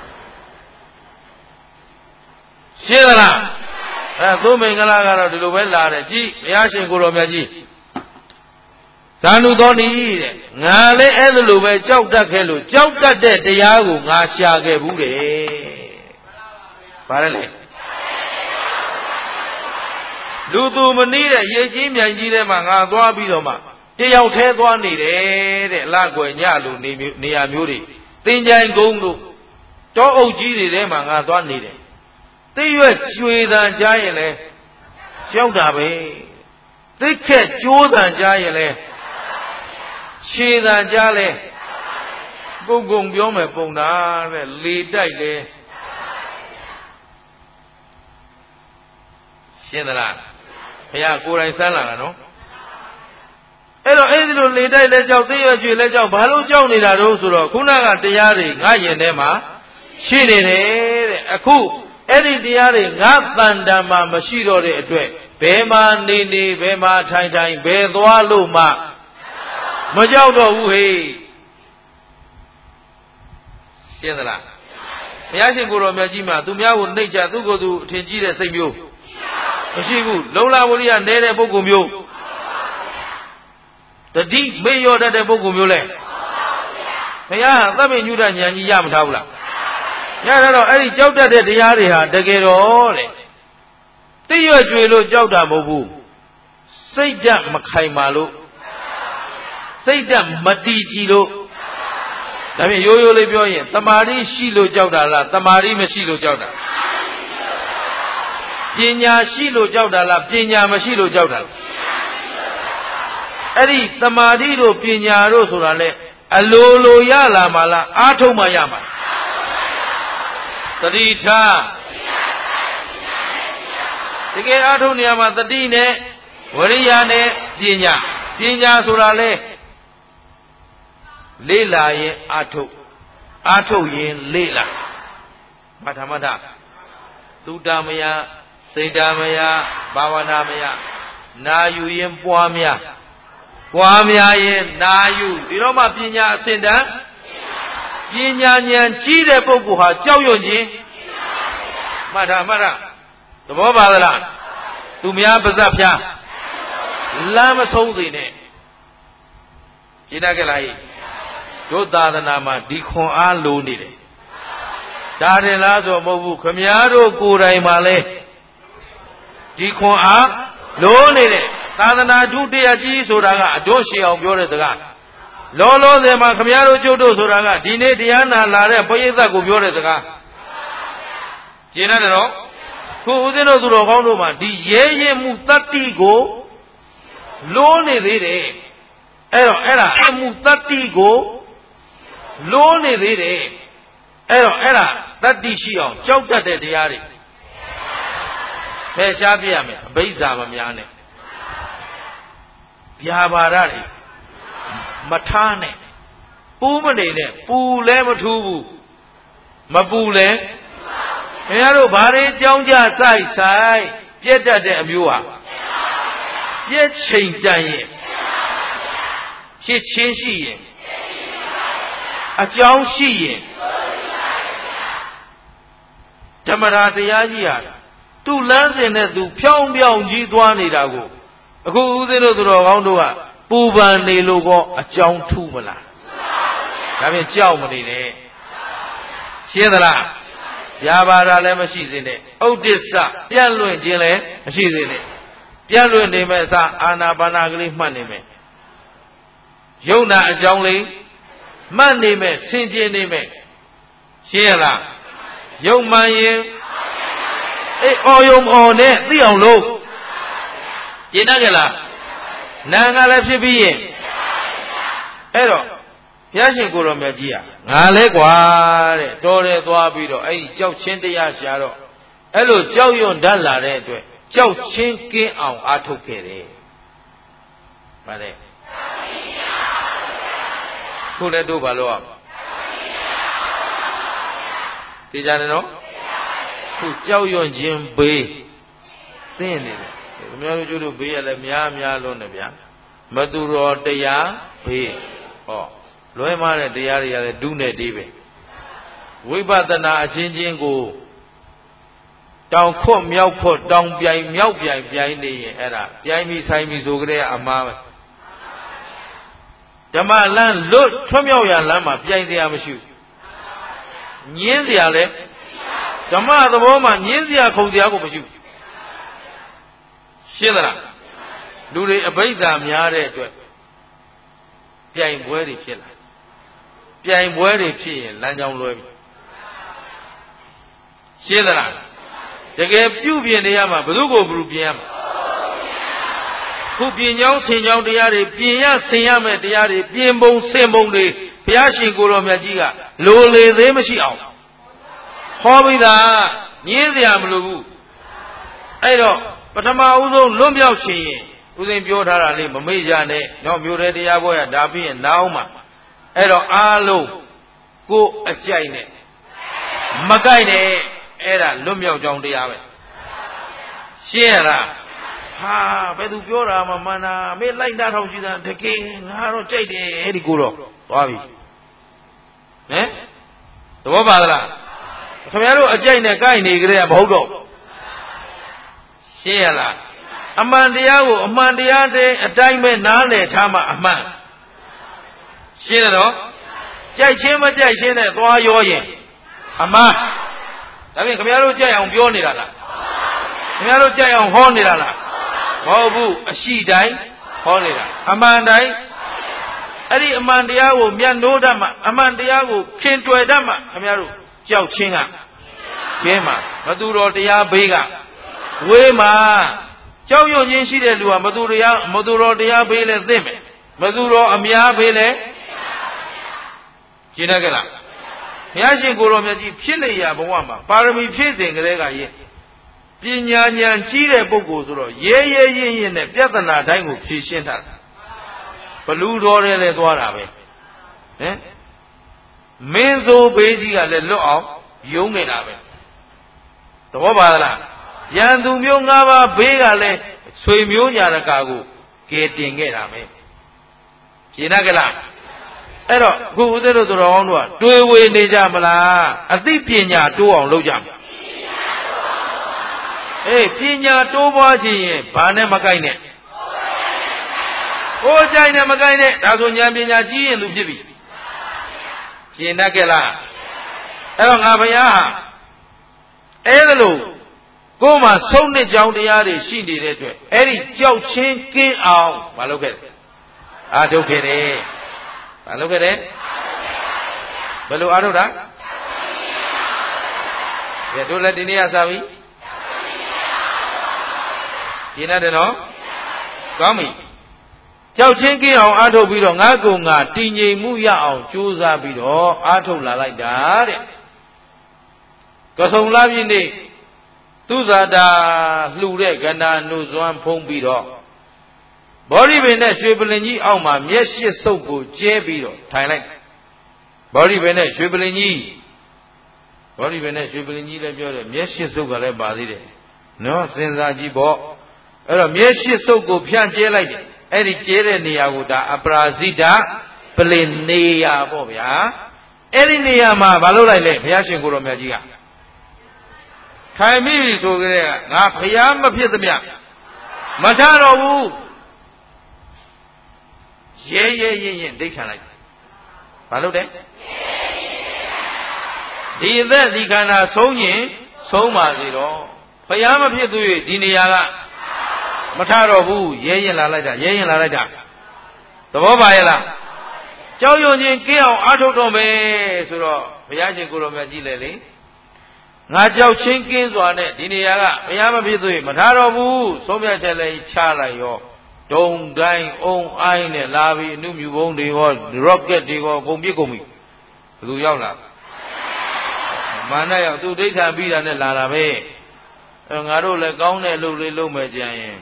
ရှင်းသလားအဲသုမင်္ဂလာကတော့ဒီလိုပဲလာတယ်ကြည်ဘုရားရှင်ကိုတော်မြတ်ကြီးဇာနုတော်နီးတဲ့ငါလည်းအဲ့လိုပဲကြောက်တတ်ခဲ့လို့ကြောက်တတ်တဲ့တရားကိုငါရှာခဲ့ဘူးတဲ့ဘာလဲလဲလူသူမနည်းတဲ့ရေကြီးမြိုင်ကြီးထဲမှာငါသွားပြီးတော့မှတယောက်သေးသွားနေတယ်တဲ့လကွယ်ညလိုနေနေရာမျိုးတွေတင်ကြိုင်ကုန်းတို့တောအုပ်ကြီးတွေထဲမှာငါသွားနေတယ်သိရွက်ကျွေတန်ကြားရင်လဲကြောက်တာပဲသိခက်ကြိုးတန်ကြားရင်လဲခြေတန်ကြားလဲပုဂ္ဂုံပြောမယ်ပုံတာတဲ့လေတိုက်လဲရှင်းသလားဘုရားကိုယ်တိုင်စမ်းလာတာနော်အဲ့တော့အဲ့ဒီလိုလေတိုက်လဲကြောက်သိရွက်ကျွေလဲကြောက်ဘာလို့ကြောက်နေတာတော့ဆိုတော့ခုနကတရားတွေငါရင်ထဲမှာရှိနေတယ်တဲ့အခုအဲ့ဒီတရားတွေငါတန်တံမှာမရှိတော့တဲ့အတွက်ဘယ်မှာနေနေဘယ်မှာထိုင်ထိုင်ဘယ်သွားလို့မှမကြောက်တော့ဘူးဟေ့ရှင်းသလားဘုရားရှင်ကိုယ်တော်မြတ်ကြီးမှာသူများကိုနှိမ့်ချသူ့ကိုယ်သူအထင်ကြီးတဲ့စိတ်မျိုးမရှိဘူးလုံလဝရိယနေတဲ့ပုဂ္ဂိုလ်မျိုးတတိမေ့ရောတတ်တဲ့ပုဂ္ဂိုလ်မျိုးလဲဘုရားဟာသဗ္ဗညုတဉာဏ်ကြီးရမထားဘူးလားရတော့အဲ့ဒီကြောက်တတ်တဲ့တရားတွေဟာတကယ်တော့တဲ့သိရွက်ကြွေလို့ကြောက်တာမဟုတ်ဘူးစိတ်ဓာတ်မခိုင်မာလို့စိတ်ဓာတ်မတည်ကြည်လို့ဒါဖြင့်ရိုးရိုးလေးပြောရင်တမာတိရှိလို့ကြောက်တာလားတမာတိမရှိလို့ကြောက်တာပညာရှိလို့ကြောက်တာလားပညာမရှိလို့ကြောက်တာလားအဲ့ဒီတမာတိတို့ပညာတို့ဆိုတာလေအလိုလိုရလာမှလားအားထုတ်မှရမှာတတိထားတကယ်အားထုတ်နေရာမှာတတိနဲ့ဝရိယနဲ့ပညာပညာဆိုတာလေလေးလာရင်အားထုတ်အားထုတ်ရင်လေးလာမထမထသုတမယစိတ်တမယဘာဝနာမယနာယူရင်ပွားများပွားများရင်နာယူဒီတော့မှပညာအစဉ်တန်းပညာဉာဏ်ကြီးတဲ့ပုဂ္ဂိုလ်ဟာကြောက်ရွံ့ခြင်းမှတ်တာမှတ်တာသဘောပါသလားသူများပါဇက်ဖျားလမ်းမဆုံးစေနဲ့ရှင်းတတ်ကြလားတို့သာသနာမှာဒီခွန်အားလိုနေတယ်ဒါတင်လားဆိုမဟုတ်ဘူးခမည်းတော်ကိုယ်တိုင်မှာလဲဒီခွန်အားလိုနေတယ်သာသနာဒုတိယကြီးဆိုတာကအတို့ရှိအောင်ပြောတဲ့စကားလောလောဆယ်မှာခမည်းတော်ကျုပ်တို့ဆိုတာကဒီနေ့တရားနာလာတဲ့ပရိသတ်ကိုပြောတဲ့စကားကျင်ရတယ်နော်ခုဦးဇင်းတို့သူတော်ကောင်းတို့မှာဒီရဲရဲမှုတတ္တိကိုလိုးနေသေးတယ်အဲ့တော့အဲ့ဒါအမှုတတ္တိကိုလိုးနေသေးတယ်အဲ့တော့အဲ့ဒါတတ္တိရှိအောင်ကြောက်တတ်တဲ့တရားတွေဖယ်ရှားပြရမယ်အဘိဇာမများနဲ့ဗျာပါဒတွေမထားနဲ့ပူးမနေနဲ့ပူလဲမထူးဘူးမပူလဲခင်ဗျားတို့ဘာတွေကြောင်းကြစိုက်ဆိုင်ပြက်တတ်တဲ့အမျိုးဟာပြက်ချိန်တန်ရင်ဖြစ်ချင်းရှိရင်အကြောင်းရှိရင်ဓမ္မရာတရားကြီးဟာသူ့လမ်းစဉ်နဲ့သူဖြောင်းဖြောင်းကြီးသွားနေတာကိုအခုဦးဇင်းတို့သူတော်ကောင်းတို့ကပူပန်နေလို့ကောအကြောင်းထူးမလားဒါဖြင့်ကြောက်မနေနဲ့ရှင်းသလားဗျာပါဒလည်းမရှိသေးနဲ့ဥဒိစ္စပြန့်လွင့်ခြင်းလည်းမရှိသေးနဲ့ပြန့်လွင့်နေမဲ့အစားအာနာပါနာကလေးမှတ်နေမဲ့ယုံနာအကြောင်းလေးမှတ်နေမဲ့ဆင်ခြင်နေမဲ့ရှင်းရလားယုံမှန်ရင်အေးအော်ယုံအော်နဲ့သိအောင်လို့ကျင့်တတ်ကြလားနာငါလည်းဖြစ်ပြီးရင်အဲ့တော့ဘုရားရှင်ကိုယ်တော်မြတ်ကြီးอ่ะငါလဲကွာတဲ့တော်တယ်သွားပြီးတော့အဲ့ဒီကြောက်ချင်းတရားရှာတော့အဲ့လိုကြောက်ရွံ့တတ်လာတဲ့အတွက်ကြောက်ချင်းကင်းအောင်အားထုတ်ခဲ့တယ်ဗါတဲ့ခုလည်းတို့ဘာလို့อ่ะသိကြတယ်နော်ခုကြောက်ရွံ့ခြင်းဘေးသိနေတယ်ခင်ဗျားတို့ကျတို့ဘေးရလဲများများလုံးနဲ့ဗျာမသူတော်တရားဘေးဟောလွဲမှားတဲ့တရားတွေရတယ်ဒုနဲ့တေးပဲဝိပဿနာအချင်းချင်းကိုတောင်ခွတ်မြောက်ဖို့တောင်ပြိုင်မြောက်ပြိုင်ပြိုင်နေရင်အဲ့ဒါပြိုင်ပြီးဆိုင်ပြီးဆိုကြတဲ့အမှားပဲဓမ္မလမ်းလွတ်ထွတ်မြောက်ရလမ်းမှာပြိုင်စရာမရှိဘူးညင်းစရာလဲဓမ္မသဘောမှာညင်းစရာခုံစရာကိုမရှိဘူးရှင်းသလားလူတွေအဘိဓါများတဲ့အတွက်ပြိုင်ပွဲတွေဖြစ်လာပြိုင်ပွဲတွေဖြစ်ရင်လမ်းကြောင်းလွဲပြီရှင်းသလားတကယ်ပြုပြင်နေရမှာဘယ်သူကိုဘယ်သူပြင်ရမှာခုပြင်ကြောင်းဆင်ကြောင်းတရားတွေပြင်ရဆင်ရမယ်တရားတွေပြင်ပုံဆင်ပုံတွေဘုရားရှင်ကိုယ်တော်မြတ်ကြီးကလိုလေသေးမရှိအောင်ဟောပြီးသားညင်းစရာမလိုဘူးအဲ့တော့ပထမဦးဆုံးလွတ်မြောက်ခြင်းရင်ဦးဇင်းပြောထားတာလေးမမေ့ကြနဲ့တော့မျိုးတဲ့တရားပွဲရဒါပြီးရင်နောက်မှအဲ့တော့အားလုံးကိုအကြိုက်နဲ့မကြိုက်နဲ့အဲ့ဒါလွတ်မြောက်ကြောင်းတရားပဲရှင်းရလားဟာဘယ်သူပြောတာမှမှန်တာမေးလိုက်တာထောင်ကြည့်တာတကယ်ငါတော့ကြိုက်တယ်အဲ့ဒီကိုတော့သွားပြီဟမ်သဘောပါသလားခင်ဗျားတို့အကြိုက်နဲ့ကြိုက်နေကြတဲ့မဟုတ်တော့ရှင်းရလားအမှန်တရားကိုအမှန်တရားတဲ့အတိုင်းပဲနားလည်ထားမှအမှန်ရှင်းတယ်နော်ကြိုက်ချင်းမကြိုက်ချင်းနဲ့သွားရောရင်အမှန်ဒါဖြင့်ခင်ဗျားတို့ကြိုက်အောင်ပြောနေတာလားခင်ဗျားတို့ကြိုက်အောင်ဟောနေတာလားမဟုတ်ဘူးအရှိတိုင်းဟောနေတာအမှန်တိုင်းအဲ့ဒီအမှန်တရားကိုမျက်နှိုးတတ်မှအမှန်တရားကိုခင်တွယ်တတ်မှခင်ဗျားတို့ကြောက်ချင်းကကျင်းမှာမသူတော်တရားဘေးကဝေးမှာကြောက်ရွံ့ခြင်းရှိတဲ့လူကမသူတရားမသူတော်တရားဘေးလဲသိမယ်မသူတော်အများဘေးလဲရှင်းတယ်ကြလားဘုရားရှင်ကိုယ်တော်မြတ်ကြီးဖြစ်လေရဘဝမှာပါရမီဖြည့်စဉ်ကလေးကရဲ့ပညာဉာဏ်ကြီးတဲ့ပုဂ္ဂိုလ်ဆိုတော့ရဲရဲရင်ရင်နဲ့ပြဿနာတိုင်းကိုဖြေရှင်းတာဘလူတော်တယ်လဲသွားတာပဲဟင်မင်းဆိုဘေးကြီးကလည်းလွတ်အောင်ယုံနေတာပဲသဘောပါလားရန်သူမျိုး၅ပါးဘေးကလည်းဆွေမျိုးညာတကာကိုကယ်တင်ခဲ့တာပဲရှင်းတယ်ကြလားအဲ့တော့ခုဦးဇင်းတို့သူတော်ကောင်းတို့ကတွေးဝေနေကြမလားအသိပညာတိုးအောင်လုပ်ကြမှာအေးပညာတိုးပွားခြင်းရင်ဘာနဲ့မကိုက်နဲ့ကိုယ်ကြိုက်နဲ့မကိုက်နဲ့ဒါဆိုဉာဏ်ပညာကြီးရင်သူဖြစ်ပြီရှင်းတတ်ကြလားအဲ့တော့ငါဘုရားဟာအဲ့ဒါလို့ကိုယ်မှာဆုံးနှစ်ကြောင်းတရားတွေရှိနေတဲ့အတွက်အဲ့ဒီကြောက်ချင်းကင်းအောင်မလုပ်ခဲ့အာထုတ်ခဲ့တယ်ဘာလုပ်ခဲ့တယ်ဘယ်လိုအားထုတ်တာကဲတို့လည်းဒီနေ့ကစပြီရှင်းတယ်နော်ကောင်းပြီကြောက်ချင်းကင်းအောင်အားထုတ်ပြီးတော့ငါ့ကိုယ်ငါတည်ငြိမ်မှုရအောင်ကြိုးစားပြီးတော့အားထုတ်လာလိုက်တာတဲ့ကဆုံလာပြည့်နေ့သူဇာတာလှူတဲ့ကန္တာနှုတ်စွမ်းဖုံးပြီးတော့ဘောဓိပင်နဲ့ရွှေပလင်ကြီးအောက်မှာမျက်ရှိစုပ်ကိုကျဲပြီးတော့ထိုင်လိုက်ဘောဓိပင်နဲ့ရွှေပလင်ကြီးဘောဓိပင်နဲ့ရွှေပလင်ကြီးလည်းပြောတယ်မျက်ရှိစုပ်ကလည်းပါသေးတယ်နော်စဉ်းစားကြည့်ပေါ့အဲ့တော့မျက်ရှိစုပ်ကိုဖြန့်ကျဲလိုက်တယ်အဲ့ဒီကျဲတဲ့နေရာကိုဒါအပရာဇိတပလင်နေရာပေါ့ဗျာအဲ့ဒီနေရာမှာမလုပ်လိုက်လဲဘုရားရှင်ကိုရောမြတ်ကြီးကထိုင်မိပြီဆိုကြတဲ့ငါဘုရားမဖြစ်သမျှမထတော့ဘူးရဲရဲရင်ရင်ဒိဋ္ဌာန်လိုက်ဘာလို့လဲဒီအသက်ဒီခန္ဓာဆုံးရင်ဆုံးပါစေတော့ဘုရားမဖြစ်သူ၍ဒီနေရာကမထတော့ဘူးရဲရင်လာလိုက်တာရဲရင်လာလိုက်တာသဘောပါရဲ့လားကြောက်ရွံ့ခြင်းကင်းအောင်အားထုတ်တော့မယ်ဆိုတော့ဘုရားရှင်ကိုယ်တော်မြတ်ကြီးလေလေငါကြောက်ချင်းကင်းစွာနဲ့ဒီနေရာကဘုရားမဖြစ်သူ၍မထတော့ဘူးဆုံးဖြတ်ချက်လည်းချလိုက်ရောဒုံတိုင်းအုံအိုင်းနဲ့လာပြီးအနုမြူဘုံတွေရောရော့ကက်တွေရောအကုန်ပြစ်ကုန်ပြီဘယ်သူရောက်လာမာနရောက်သူဒိဋ္ဌာပြီးတာနဲ့လာတာပဲအဲငါတို့လည်းကောင်းတဲ့အလုပ်လေးလုပ်မယ်ကြရင်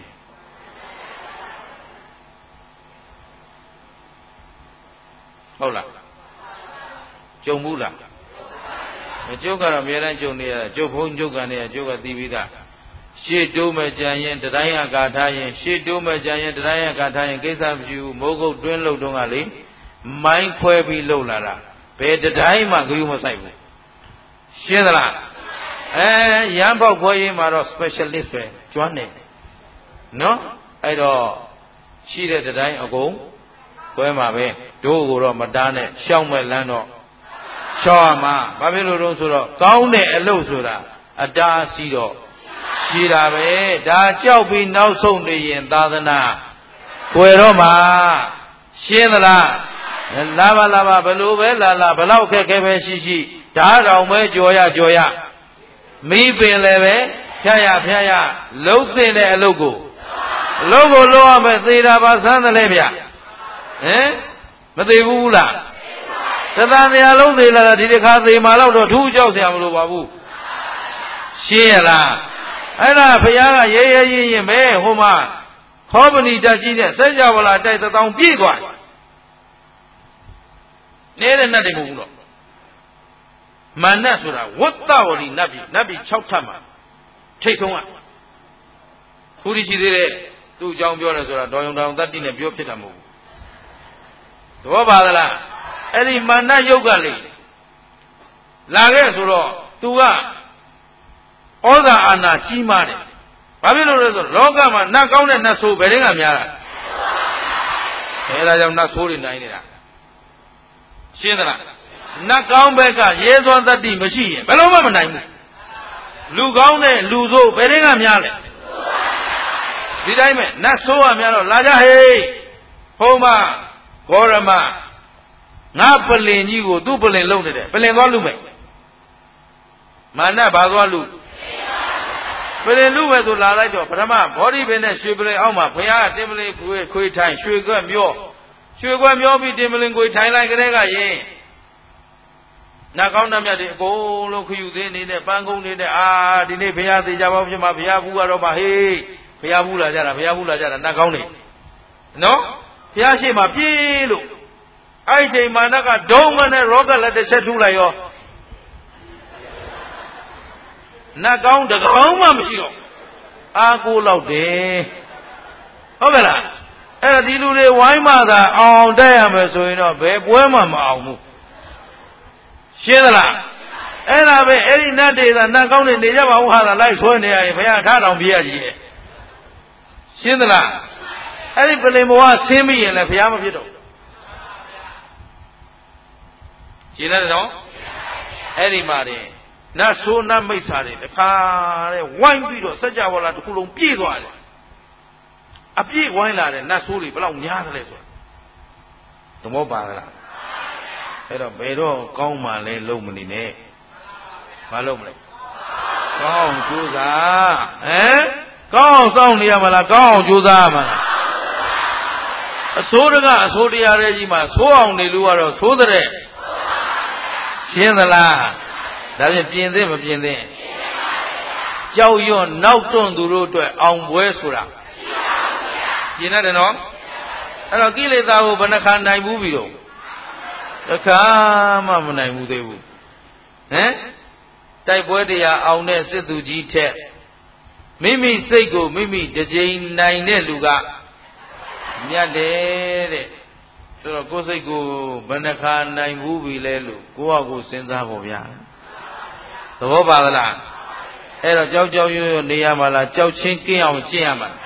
ဟုတ်လားကြုံဘူးလားမကျုပ်ကတော့အများအားကြုံနေရတာကျုပ်ဘုန်းကျုပ်ကနေကျုပ်ကသိပြီးသားရှေ့တိုးမဲ့ကြံရင်တတိုင်းအကာထားရင်ရှေ့တိုးမဲ့ကြံရင်တတိုင်းအကာထားရင်ကိစ္စမရှိဘူးမိုးကုတ်တွင်းလို့တုန်းကလေမိုင်းခွဲပြီးလှုပ်လာတာဘယ်တတိုင်းမှဂရုမစိုက်ဘူးရှင်းသလားအဲရမ်းပေါက်ခွဲရေးမှာတော့ specialist ပဲကျွမ်းနေနော်အဲ့တော့ရှိတဲ့တတိုင်းအကုန်ခွဲမှာပဲတို့ကိုတော့မတားနဲ့ရှောင်းမဲ့လမ်းတော့ရှောင်းရမှာဘာဖြစ်လို့လဲဆိုတော့ကောင်းတဲ့အလုပ်ဆိုတာအတားစီတော့ရှိတာပဲဒါကြောက်ပြီးနောက်ဆုံးနေရင်သာသနာကွယ်တော့မှာရှင်းသလားလာပါလာပါဘလို့ပဲလာလာဘလောက်ခက်ခဲပဲရှိရှိဓာတ်တော်ပဲကြော်ရကြော်ရမိပင်လည်းပဲဖြတ်ရဖြတ်ရလုံးသိတဲ့အလုပ်ကိုအလုပ်ကိုလုပ်ရမယ်သေတာပါစမ်းတယ်လေဗျဟင်မသေးဘူးလားတသံတရားလုံးသေးလာတာဒီတစ်ခါသေမှာတော့ထူးကြောက်စရာမလိုပါဘူးရှင်းရလားအဲ့ဒါဘုရားကရဲရဲရင်ရင်ပဲဟိုမှာခောပဏိတက်ကြီးနဲ့စัจ java လာတိုက်တောင်ပြည့်သွားတယ်နေတဲ့နတ်တွေမဟုတ်ဘူးတော့မာနဆိုတာဝတ္တဝရီနတ်ပြည်နတ်ပြည်၆ထပ်မှာထိတ်ဆုံးကခုဒီရှိသေးတယ်သူ့အကြောင်းပြောတယ်ဆိုတာတော်ယုံတော်တတ္တိနဲ့ပြောဖြစ်တာမဟုတ်ဘူးသဘောပါသလားအဲ့ဒီမာနယုတ်ကလေလာခဲ့ဆိုတော့ तू ကဩဇာအာဏာကြီးမားတယ်ဘာဖြစ်လို့လဲဆိုတော့လောကမှာနတ်ကောင်းတဲ့နတ်ဆိုးဘယ်တင်းကများတာအဲဒါကြောင့်နတ်ဆိုးတွေနိုင်နေတာရှင်းသလားနတ်ကောင်းဘက်ကရဲစွမ်းတတ္တိမရှိရင်ဘယ်လို့မှမနိုင်ဘူးလူကောင်းတဲ့လူဆိုးဘယ်တင်းကများလဲဒီတိုင်းပဲနတ်ဆိုးကများတော့လာကြဟေးဟိုမှာဂေါရမငါပလင်ကြီးကိုသူ့ပလင်လုံနေတယ်ပလင်သွားလူမယ်မာနဘာသွားလူပလင်လူပဲဆိုလာလိုက်တော့ပထမဘောဓိပင်နဲ့ရွှေပလင်အောက်မှာဘုရားကတင်ပလင်ခွေခွေထိုင်ရွှေခွက်မျောရွှေခွက်မျောပြီးတင်ပလင်ခွေထိုင်လိုက်ကြတဲ့ကရင်နတ်ကောင်းနတ်မြတ်တွေအကုန်လုံးခယူသေးနေတဲ့ပန်းကုန်းနေတဲ့အာဒီနေ့ဘုရားသေးကြပါဖြစ်မှာဘုရားဘူးကတော့ပါဟေးဘုရားဘူးလာကြတာဘုရားဘူးလာကြတာနတ်ကောင်းနေနော်ဘုရားရှိမှပြေးလို့အဲ့ဒီချိန်မှာနတ်ကဒုံမနဲ့ရောဂလက်တစ်ချက်ထူလိုက်ရောနတ်ကောင်းတကောင်မှမရှိတော့အာကိုလောက်တယ်ဟုတ်ကဲ့လားအဲ့ဒါဒီလူတွေဝိုင်းမှသာအောင်တက်ရမယ်ဆိုရင်တော့ဘယ်ပွဲမှမအောင်ဘူးရှင်းသလားအဲ့ဒါပဲအဲ့ဒီနတ်တွေကနတ်ကောင်းတွေနေကြပါဦးဟာသာလိုက်ဆွဲနေရရင်ဘုရားထားတော်ပြေးရကြီးရဲ့ရှင်းသလားအဲ့ဒီပလင်ဘဝဆင်းပြီးရင်လည်းဘုရားမဖြစ်တော့ရှင်းတယ်နော်အဲ့ဒီမှာတင်နတ်ဆိုးနတ်မိတ်ဆာတွေတခါတဲ့ဝိုင်းပြီးတော့စัจ java လာတစ်ခုလုံးပြေးသွားတယ်အပြည့်ဝိုင်းလာတဲ့နတ်ဆိုးတွေဘယ်လောက်များသလဲဆိုသဘောပါလားအဲ့တော့ဘယ်တော့ကောင်းမှလဲလုံးမနေနဲ့မလုံးမလဲကောင်းကြိုးစားဟမ်ကောင်းအောင်စောင့်နေရမလားကောင်းအောင်ကြိုးစားရမလားအဆိုးတကအဆိုးတရားတွေကြီးမှာဆိုးအောင်နေလို့ကတော့ဆိုးတဲ့ရှင်းသလားဒါဖြင့်ပြင်သင့်မပြင်သင့်ကြောက်ရွံ့နောက်တွန့်သူတို့အတွက်အောင်ပွဲဆိုတာပြင်ရတယ်နော်အဲ့တော့ကိလေသာကိုဘယ်နှခါနိုင်ဘူးပြီတော့တစ်ခါမှမနိုင်ဘူးသေးဘူးဟမ်တိုက်ပွဲတရားအောင်တဲ့စစ်သူကြီးထက်မိမိစိတ်ကိုမိမိတစ်ကြိမ်နိုင်တဲ့လူကမြတ်တယ်တဲ့ဆိုတော့ကိုယ်စိတ်ကိုဘယ်နှခါနိုင်ဘူးပြီလဲလို့ကိုယ့်ဟာကိုယ်စဉ်းစားဖို့ဗျာသဘောပါသလားအဲ့တော့ကြောက်ကြောက်ရွံ့ရွံ့နေရမှာလားကြောက်ချင်းကင်းအောင်ကျင့်ရမှာ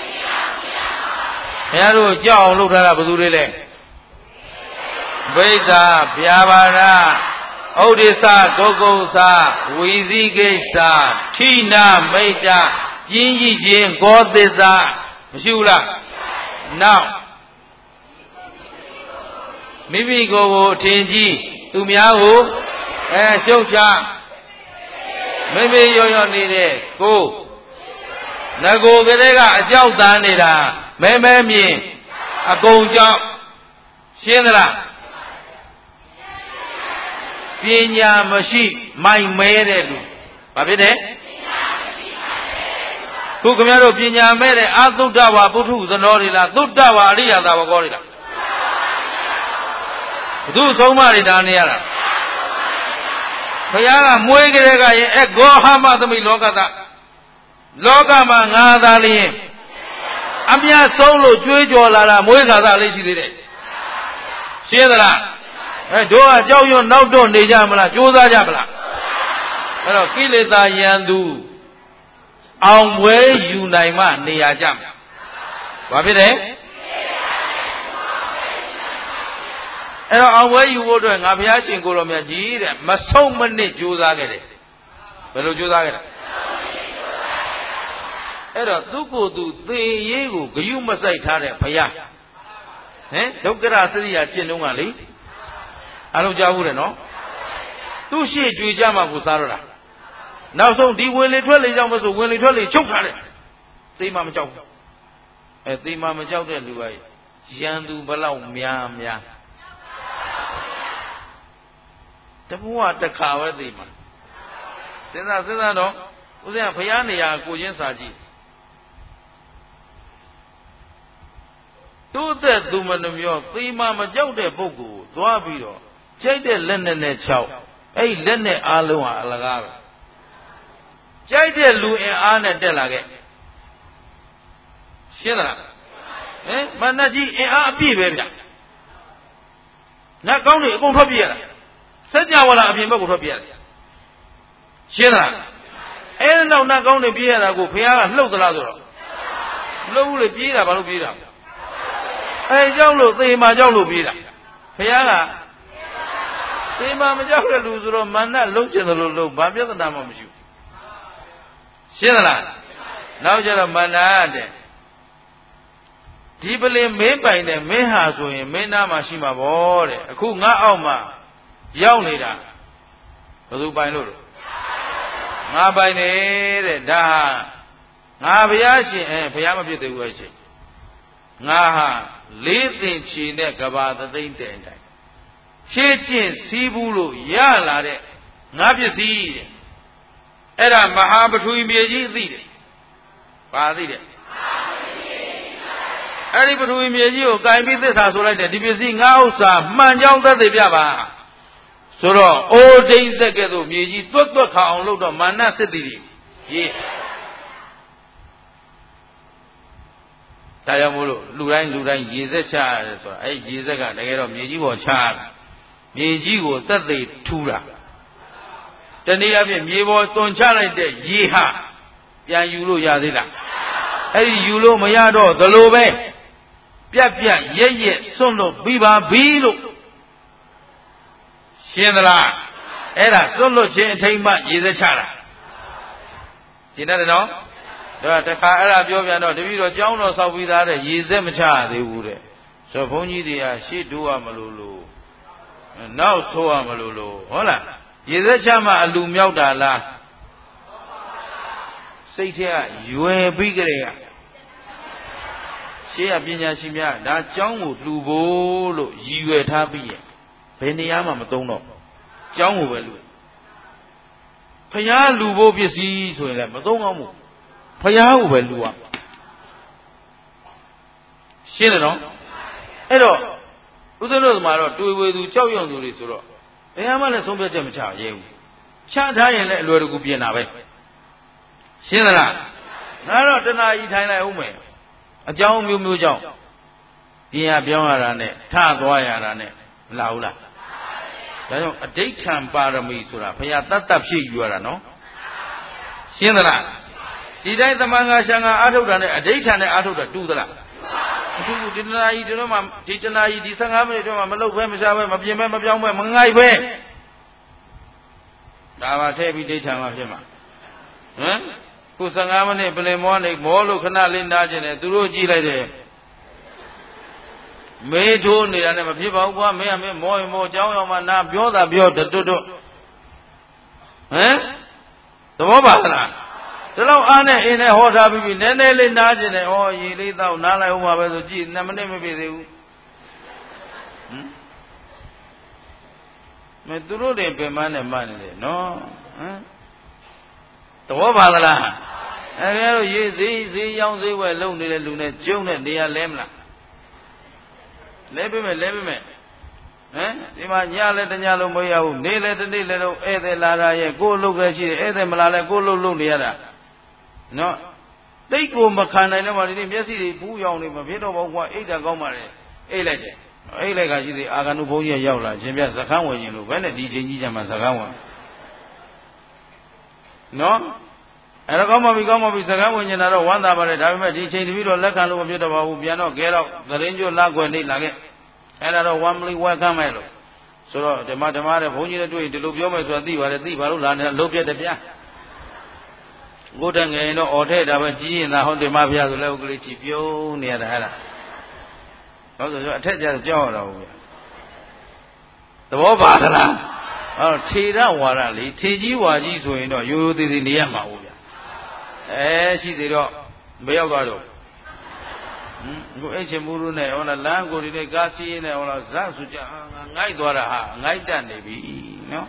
ဘုရားတို့ကြောက်အောင်လုပ်ထားတာဘယ်သူတွေလဲဗိဒ္ဓဗျာပါဒဩဒိသဂုတ်ကုသဝီဇိကိစ္စထိနာမိတ်တာပြင်းကြီးခြင်းကောသစ္စာမရှိဘူးလားနောက်မိမိကိုယ်ကိုအထင်ကြီးသူများကိုအဲရှုပ်ချမိမိရောရောနေတဲ့ကိုငကိုကလေးကအကြောက်တန်းနေတာမဲမဲမြင်အကုန်ကြောက်ရှင်းသလားပညာမရှိမိုက်မဲတဲ့လူဘာဖြစ်တယ်ခုခင်ဗျားတို့ပညာမဲ့တဲ့အသုဒ္ဓဝါပုထုဇနောတွေလားသုဒ္ဓဝါအရိယသာဝကောတွေလားဘုသူသုံးပါးတွေဒါနေရတာဘုရားကမွေးကြတဲ့ကရင်အဂောဟမသမိလောကတလောကမှာငါသာလျင်အမြတ်ဆုံးလို့ကြွေးကြော်လာတာမွေးခါသာလေးရှိသေးတယ်ရှင်းသလားအဲတို့ကကြောက်ရွံ့နောက်တော့နေကြမလားကြိုးစားကြမလားအဲ့တော့ကိလေသာယံသူအောင်ပွဲယူနိုင်မှနေရာကြမှာဘာဖြစ်လဲအဲ့တော့အောင်ပွဲယူဖို့အတွက်ငါဘုရားရှင်ကိုတော်မြတ်ကြီးတဲ့မဆုံးမနစ်ကြိုးစားခဲ့တယ်ဘယ်လိုကြိုးစားခဲ့လဲအဲ့တော့သူ့ကိုယ်သူသေရေးကိုဂယုမဆိုင်ထားတဲ့ဘုရားဟင်ဒုက္ခရသရိယာကျင့်တုံးကလေအားလုံးကြားဘူးတယ်နော်သူ့ရှေ့ကြွေကြမှာကိုစားတော့တာနောက်ဆုံးဒီဝင်လေထွက်လေကြောင့်မဆိုဝင်လေထွက်လေချုပ်ထားတယ်သိမှမကြောက်ဘူးအဲသိမှမကြောက်တဲ့လူကရန်သူဘလောက်များများတဘဝတစ်ခါပဲသိမှစဉ်းစားစဉ်းစားတော့ဦးဇင်းကဘုရားနေရာကိုချင်းစာကြည့်သူ့သက်သူမနှမျောသိမှမကြောက်တဲ့ပုဂ္ဂိုလ်ကိုသွားပြီးတော့ကြိုက်တဲ့လက်နဲ့နဲ့ချောက်အဲ့လက်နဲ့အားလုံးဟာအလကားပဲကြိုက်တဲ့လူအင်အားနဲ့တက်လာခဲ့ရှင်းသလားဟင်မနတ်ကြီးအင်အားအပြည့်ပဲဗျနတ်ကောင်းတွေအကုန်ထွက်ပြေးရတာစัจ java လာအပြင်ဘက်ကိုထွက်ပြေးရတယ်ရှင်းသလားအဲ့နောက်နတ်ကောင်းတွေပြေးရတာကိုဘုရားကလှုပ်သလားဆိုတော့လှုပ်လို့ပြေးတာဘာလို့ပြေးတာအဲကြောက်လို့သေမာကြောက်လို့ပြေးတာဘုရားကသေမာမကြောက်တဲ့လူဆိုတော့မနတ်လှုပ်ကျင်တယ်လို့လှုပ်ဘာပြဿနာမှမရှိဘူးရှင်းသလားနောက်ကျတော့မန္တာတဲ့ဒီပလင်မင်းပိုင်တဲ့မင်းဟာဆိုရင်မင်းသားမှာရှိမှာဗောတဲ့အခုငါအောက်မှာရောက်နေတာဘယ်သူပိုင်လို့လဲငါပိုင်နေတဲ့ဒါဟာငါဘုရားရှင်အဲဘုရားမဖြစ်သေးဘူးအဲ့ချိန်ငါဟာလေးသင်ချီနဲ့ကဘာသသိမ့်တဲ့တိုင်ဖြည့်ကျင့်စည်းဘူးလို့ရလာတဲ့ငါပစ္စည်းတဲ့အဲ့ဒါမဟာပထဝီမြေကြီးအသိတယ်ဘာသိတယ်အဲ့ဒီပထဝီမြေကြီးကိုကင်ပြီးသစ္စာဆိုလိုက်တယ်ဒီပစ္စည်းငါဥစ္စာမှန်ကြောင်းသက်သေပြပါဆိုတော့အိုဒိမ့်သက်ကဲ့သို့မြေကြီးတွတ်တွတ်ခါအောင်လုပ်တော့မာနစစ်တီကြီးရေးဒါကြောင့်မို့လို့လူတိုင်းလူတိုင်းရေစက်ချရတယ်ဆိုတာအဲ့ရေစက်ကတကယ်တော့မြေကြီးပေါ်ချရတာမြေကြီးကိုသက်သေထူတာတနည်းအားဖြင့်မြေပေါ်တွန်ချလိုက်တဲ့ရေဟာပြန်ယူလို့ရသေးလားအဲ့ဒီယူလို့မရတော့သလိုပဲပြက်ပြက်ရက်ရက်စွန့်လို့ပြီးပါပြီလို့ရှင်းသလားအဲ့ဒါစွန့်လို့ခြင်းအထိမ့်မှရေစက်ချတာရှင်းတယ်နော်ဒါတခါအဲ့ဒါပြောပြန်တော့တပည့်တော်ကျောင်းတော်ဆောက်ပြီးသားတဲ့ရေစက်မချရသေးဘူးတဲ့ဆိုဘုန်းကြီးတွေကရှေ့တိုးရမလို့လို့နောက်ဆိုရမလို့လို့ဟုတ်လားရေသက်ချမှအလူမြောက်တာလားစိတ်ထဲကရွယ်ပြီးကြတဲ့ကရှေးကပညာရှိများဒါကျောင်းကိုလှူဖို့လို့ရည်ရွယ်ထားပြီးရဲ့ဘယ်နေရာမှမသုံးတော့ကျောင်းကိုပဲလှူဖျားလှူဖို့ပစ္စည်းဆိုရင်လည်းမသုံးအောင်ဘူးဖျားကိုပဲလှူရရှင်းတယ်နော်အဲ့တော့ဥဒ္ဒလို့မှာတော့တွေ့ဝေသူကြောက်ရွံ့သူတွေဆိုတော့ဘယ်မှလည်းဆုံးဖြတ်ချက်မချရဲဘူးချထားရင်လည်းအလွယ်တကူပြင်တာပဲရှင်းသလားငါတော့တဏှာကြီးထိုင်လိုက်ဦးမယ်အကြောင်းမျိုးမျိုးကြောင့်ပြင်ရပြောင်းရတာနဲ့ထသွားရတာနဲ့မလာဘူးလားဒါကြောင့်အဋိဋ္ဌံပါရမီဆိုတာဘုရားတတ်တတ်ဖြစ်ယူရတာနော်ရှင်းသလားဒီတိုင်းသမန်္ဂရှံဃာအာထုတ်တာနဲ့အဋိဋ္ဌံနဲ့အာထုတ်တာတူသလားအခုဒီတဏှာကြီးဒီတော့မှဒီတဏှာကြီးဒီဆယ်ငါးမိနစ်တော့မှမလုတ်ဖဲမရှားဖဲမပြင်ဖဲမပြောင်းဖဲမငိုက်ဖဲဒါပါထည့်ပြီးဒိဋ္ဌံမှာဖြစ်မှာဟမ်ခုဆယ်ငါးမိနစ်ပြင်မောနေမောလို့ခဏလေးနားကျင်တယ်သူတို့ကြည့်လိုက်တယ်မေးထိုးနေတာနဲ့မဖြစ်ပါဘူးကွာမင်းကမင်းမောရင်မောကြောင်းရောက်မှနာပြောတာပြောတွတ်တွတ်ဟမ်သဘောပါလားဒီလောက်အားနဲ့အင်းနဲ့ဟောထားပြီးပြီနည်းနည်းလေးနားကျင်တယ်ဩရေလေးတော့နားလိုက်ဦးမှာပဲဆိုကြည့်နှစ်မိနစ်မပြည့်သေးဘူးဟမ်မသူတို့တွေပြင်မနဲ့မှနေတယ်နော်ဟမ်သဘောပါသလားအဲဒါတို့ရေစည်းစည်းရောင်းစည်းဝယ်လုပ်နေတဲ့လူနဲ့ကျုံတဲ့နေရာလဲမလားလဲပေးမယ်လဲပေးမယ်ဟမ်ဒီမှာညလည်းတညလုံးမရဘူးနေလည်းတနေ့လည်းတော့ဧည့်သည်လာတာရဲ့ကိုယ်လုပ်ကြရှိတယ်ဧည့်သည်မလာလဲကိုယ်လုပ်လုပ်နေရတာနော်တိတ်ကိုမခံနိုင်တော့မှဒီနေ့မျက်စိတွေဘူးရောင်နေမဖြစ်တော့ဘူးကွာအိတ်တာကောင်းပါလေအိတ်လိုက်တယ်အိတ်လိုက်ကရှိသေးအာဂန္တုဘုန်းကြီးရောက်လာရှင်ပြစခန်းဝင်ရင်လို့ဘယ်နဲ့ဒီချိန်ကြီးကြမှာစခန်းဝင်နော်အဲ့တော့ကောင်းပါပြီကောင်းပါပြီစကားဝင်နေတာတော့ဝမ်းသာပါတယ်ဒါပေမဲ့ဒီချိန်တပြီးတော့လက်ခံလို့မဖြစ်တော့ပါဘူးပြန်တော့ကဲတော့သတင်းကျွတ်လာွယ်နေလာခဲ့အဲ့ဒါတော့ one play welcome မဲ့လို့ဆိုတော့ဓမ္မဓမ္မတဲ့ဘုန်းကြီးတွေတွေ့ဒီလိုပြောမယ်ဆိုတာသိပါတယ်သိပါလို့လာနေတာလုံးပြတ်တယ်ဗျာကိုယ်တငယ်ရင်တော့អော်ထဲတာပဲကြီးရင်သာဟောဓမ္မဗျာဆိုလဲဥကလေးချီပြုံးနေရတာအဲ့ဒါဟုတ်ဆိုတော့အထက်ကျတော့ကြောက်ရတော့ဘူးဗျာသဘောပါသလားအဲ့တော့ထေရဝါဒလေထေကြီးဝါကြီးဆိုရင်တော့ရိုးရိုးသေးသေးနေရမှာဘူးဗျာအဲရှိသေးတော့မရောက်သွားတော့ဟမ်အခုအဲ့ချင်းမှုလို့နဲ့ဟောလားလမ်းကိုဒီနေ့ကားစီးရင်နဲ့ဟောလားဇက်ဆိုကြငိုက်သွားတာဟာငိုက်တတ်နေပြီနော်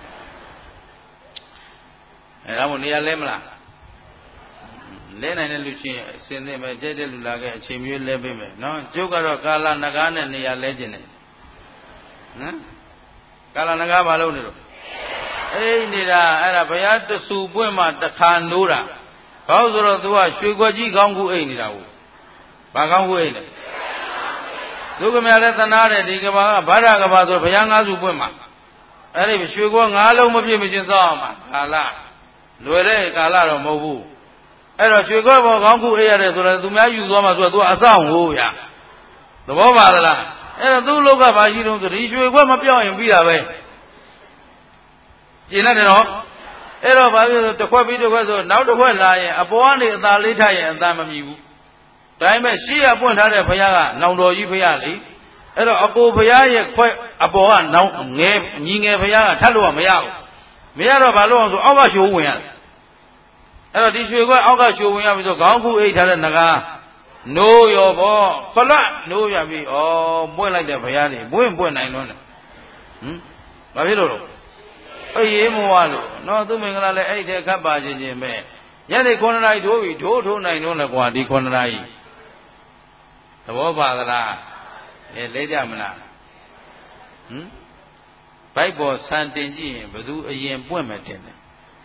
အဲဒါမို့နေရာလဲမလားလဲနိုင်တဲ့လူချင်းအစင်းနဲ့ပဲကြဲတဲ့လူလာခဲ့အချိန်မျိုးလဲပေးမယ်နော်ကျုပ်ကတော့ကာလနဂါနဲ့နေရာလဲခြင်းတယ်ဟမ်ကာလနဂါဘာလုပ်နေလို့အေးနေတာအဲ့ဒါဘုရားတဆူပွင့်မှတခါနိုးတာဘာလို့ဆိုတော့ तू ကရွှေခွက်ကြီးကောင်းကူအိတ်နေတာဟုတ်ဘာကောင်းကူအိတ်လဲသူကမြလည်းသနာတယ်ဒီကဘာကဘာရကဘာဆိုဘုရားငါးစုပွင့်မှာအဲ့ဒီရွှေခွက်ငါးလုံးမပြည့်မချင်းစောအောင်မှာကာလလွယ်တဲ့ကာလတော့မဟုတ်ဘူးအဲ့တော့ရွှေခွက်ဘောကောင်းကူအိတ်ရတယ်ဆိုတော့သူများယူသွားမှဆိုတော့ तू အဆောင်ဟိုးရသဘောပါသလားအဲ့တော့သူ့လောကဘာရှိတုံးဆိုဒီရွှေခွက်မပြောင်းရင်ပြီးတာပဲကျင်တယ်နော်အဲ့တော့ဘာဖြစ်လို့တစ်ခွက်ပြီးတစ်ခွက်ဆိုနောက်တစ်ခွက်လာရင်အပေါ်ကနေအသာလေးထားရင်အသာမမြည်ဘူးဒါပေမဲ့ရှေ့ရပွင့်ထားတဲ့ဘုရားကနောင်တော်ကြီးဘုရားလေအဲ့တော့အကိုဘုရားရဲ့ခွက်အပေါ်ကနောင်ငယ်ညီငယ်ဘုရားကထပ်လို့မရဘူးမရတော့ဘာလို့အောင်ဆိုအောက်ကရှိုးဝင်ရတယ်အဲ့တော့ဒီရွှေခွက်အောက်ကရှိုးဝင်ရပြီဆိုခေါင်းခုအိတ်ထားတဲ့ငကားနိုးရောဘောခလတ်နိုးရပြီဩပွင့်လိုက်တဲ့ဘုရားတွေပွင့်ပွင့်နိုင်လို့ဟမ်ဘာဖြစ်လို့လဲအေးရေးမဝလို့နော်သူမင်္ဂလာလည်းအဲ့ထဲခတ်ပါခြင်းချင်းပဲညနေခုနှစ်နာရီထိုးပြီထိုးထိုးနိုင်တော့လေကွာဒီခုနှစ်နာရီသဘောပါသလားအဲလဲကြမလားဟမ်ဘိုက်ပေါ်ဆန်တင်ကြည့်ရင်ဘယ်သူအရင်ပွင့်မယ်ထင်တယ်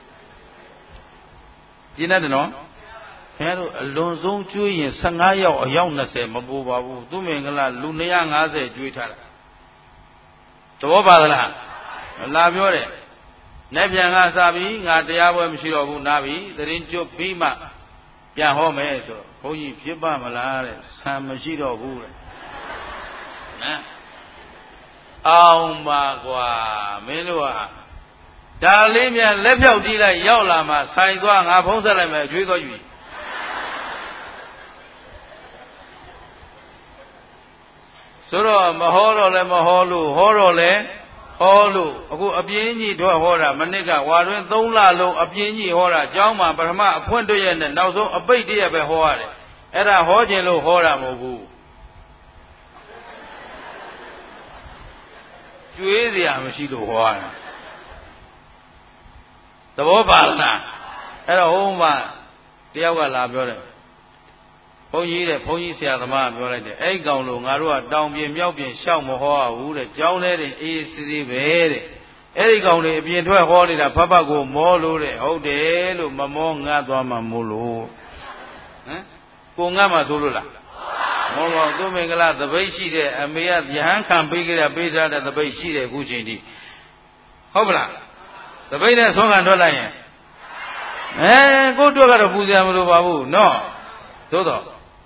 ကျင်းတယ်နော်ခင်ဗျားတို့အလွန်ဆုံးကျွေးရင်၁၅ယောက်အယောက်၂၀မပူပါဘူးသူမင်္ဂလာလူ၂၅၀ကျွေးထားတာသဘောပါသလားလာပြောတယ်နဲ့ပြန်ကစားပြီးငါတရားပွဲမရှိတော့ဘူးနားပြီသတင်းကျွတ်ပြီးမှပြန်ဟောမယ်ဆိုဘုန်းကြီးဖြစ်ပါမလားတဲ့ဆံမရှိတော့ဘူးတဲ့နော်အောင်ပါကွာမင်းတို့ကဒါလေးမြန်လက်ဖြောက်တီးလိုက်ရောက်လာမှဆိုင်သွားငါဖုံးဆက်လိုက်မယ်အကျွေးသွားယူဆိုတော့မဟောတော့လဲမဟောလို့ဟောတော့လဲဟဟောလို့အခုအပြင်းကြီးတော့ဟောတာမနစ်ကဝါတွင်သုံးလလုံးအပြင်းကြီးဟောတာကျောင်းမှာပထမအဖွင့်တည့်ရက်နဲ့နောက်ဆုံးအပိတ်တည့်ရက်ပဲဟောရတယ်အဲ့ဒါဟောခြင်းလို့ဟောတာမဟုတ်ဘူးကျွေးစရာမရှိလို့ဟောရတာသဘောပါလားအဲ့တော့ဟိုမှာတယောက်ကလာပြောတယ်ဘုန်းကြီးတဲ့ဘုန်းကြီးဆရာသမားပြောလိုက်တယ်အဲ့ဒီကောင်လို့ငါတို့ကတောင်ပြင်မြောက်ပြင်ရှောက်မဟောရဘူးတဲ့ကျောင်းထဲတင်အေးစီစီပဲတဲ့အဲ့ဒီကောင်တွေအပြင်ထွက်ဟောနေတာဖတ်ဖတ်ကိုမောလို့တဲ့ဟုတ်တယ်လို့မမောငတ်သွားမှမို့လို့ဟမ်ကိုငတ်မှဆိုလို့လားမောမောသူမင်္ဂလာသပိတ်ရှိတဲ့အမေကယဟန်ခံပေးကြတဲ့ပေးထားတဲ့သပိတ်ရှိတဲ့အခုချိန်ထိဟုတ်ပလားသပိတ်နဲ့ဆုံးခံထွက်လိုက်ရင်အဲကိုတို့ကတော့ပူစရာမလိုပါဘူးနော်သို့တော့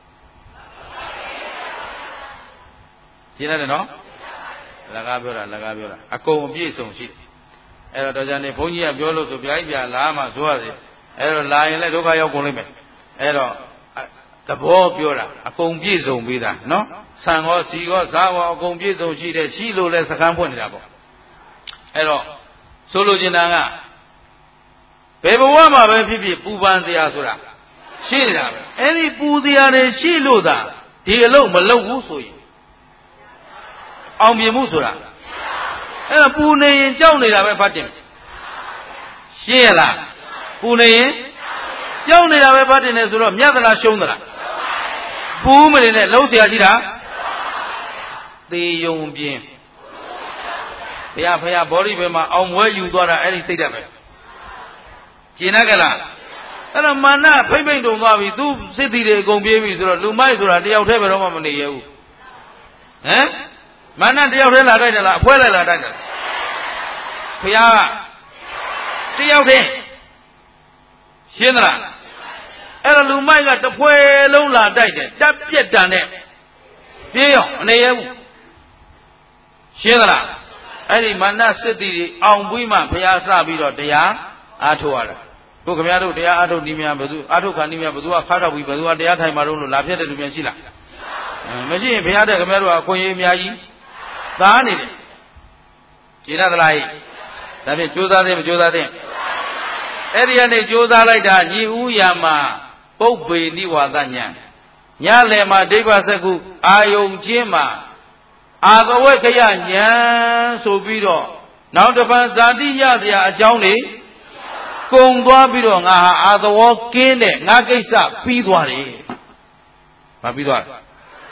ရှင်းရတယ်နော်လကားပြောတာလကားပြောတာအကုန်အပြည့်စုံရှိတယ်အဲ့တော့တော်ကြနေဘုန်းကြီးကပြောလို့ဆိုပြိုင်ပြလာမှဆိုရတယ်အဲ့တော့လာရင်လည်းဒုက္ခရောက်ကုန်လိမ့်မယ်အဲ့တော့သဘောပြောတာအကုန်ပြည့်စုံပြီးသားနော်ဆံရောစီရောဇာရောအကုန်ပြည့်စုံရှိတယ်ရှိလို့လဲစကမ်းဖွင့်နေတာပေါ့အဲ့တော့ဆိုလိုချင်တာကဘယ်ဘဝမှာပဲဖြစ်ဖြစ်ပူပန်တရားဆိုတာရှိနေတာပဲအဲ့ဒီပူတရားတွေရှိလို့သာဒီအလုပ်မလုပ်ဘူးဆိုရင်အောင်မြင်မှုဆိုတာအဲ့ဒါပူနေရင်ကြောက်နေတာပဲဖတ်တယ်ရှင်းရလားပူနေရင်ကြောက်နေတာပဲဖတ်တယ်နဲ့ဆိုတော့မြတ်သလားရှုံးသလားပူမနေနဲ့လုံးเสียရှိတာသေယုံပြင်းဘုရားဖရာဘောဓိဘယ်မှာအောင်ပွဲယူသွားတာအဲ့ဒီစိတ်ဓာတ်ပဲကျင်ရကြလားအဲ့တော့မာနဖိမ့်ဖိမ့်တုံသွားပြီသူစစ်တီတွေအကုန်ပြေးပြီဆိုတော့လူမိုက်ဆိုတာတယောက်တည်းပဲတော့မှမနေရဘူးဟမ်မာနတယောက်တည်းလာတိုက်တယ်လားအဖွဲလိုက်လာတိုက်တယ်ဖရာကတယောက်တည်းရှင်းသလားအဲ့တော့လူမိုက်ကတဖွဲလုံးလာတိုက်တယ်တက်ပြက်တန်နဲ့ပြေးရောအနေရဘူးရှင်းသလားအဲ့ဒီမာနစစ်တီတွေအောင်ပြီးမှဖရာစပြီးတော့တရားအားထုတ်ရတာတို့ခင်ဗျားတို့တရားအားထုတ်နည်းများဘယ်သူအားထုတ်ခါနည်းများဘယ်သူကခါတော့ပြီးဘယ်သူကတရားထိုင်မှာတော့လို့လာဖြစ်တဲ့လူများရှိလားမရှိရင်ဘုရားတဲ့ခင်ဗျားတို့ကအခွင့်အရေးအများကြီးသားနေတယ်ကျင်ရသလားဒါဖြင့်ကြိုးစားသေးမကြိုးစားသေးအဲ့ဒီကနေကြိုးစားလိုက်တာညီဥယာမှာပုပ္ပေနိဝါဒညာညလယ်မှာဒိဋ္ဌစကုအာယုံချင်းမှာအာသဝေခယညာဆိုပြီးတော့နောက်တစ်ပန်ဇာတိရစရာအကြောင်းတွေကုံသွားပြီးတော့ငါဟာအာသဝကင်းတဲ့ငါကိစ္စပြီးသွားတယ်။ဘာပြီးသွားလဲ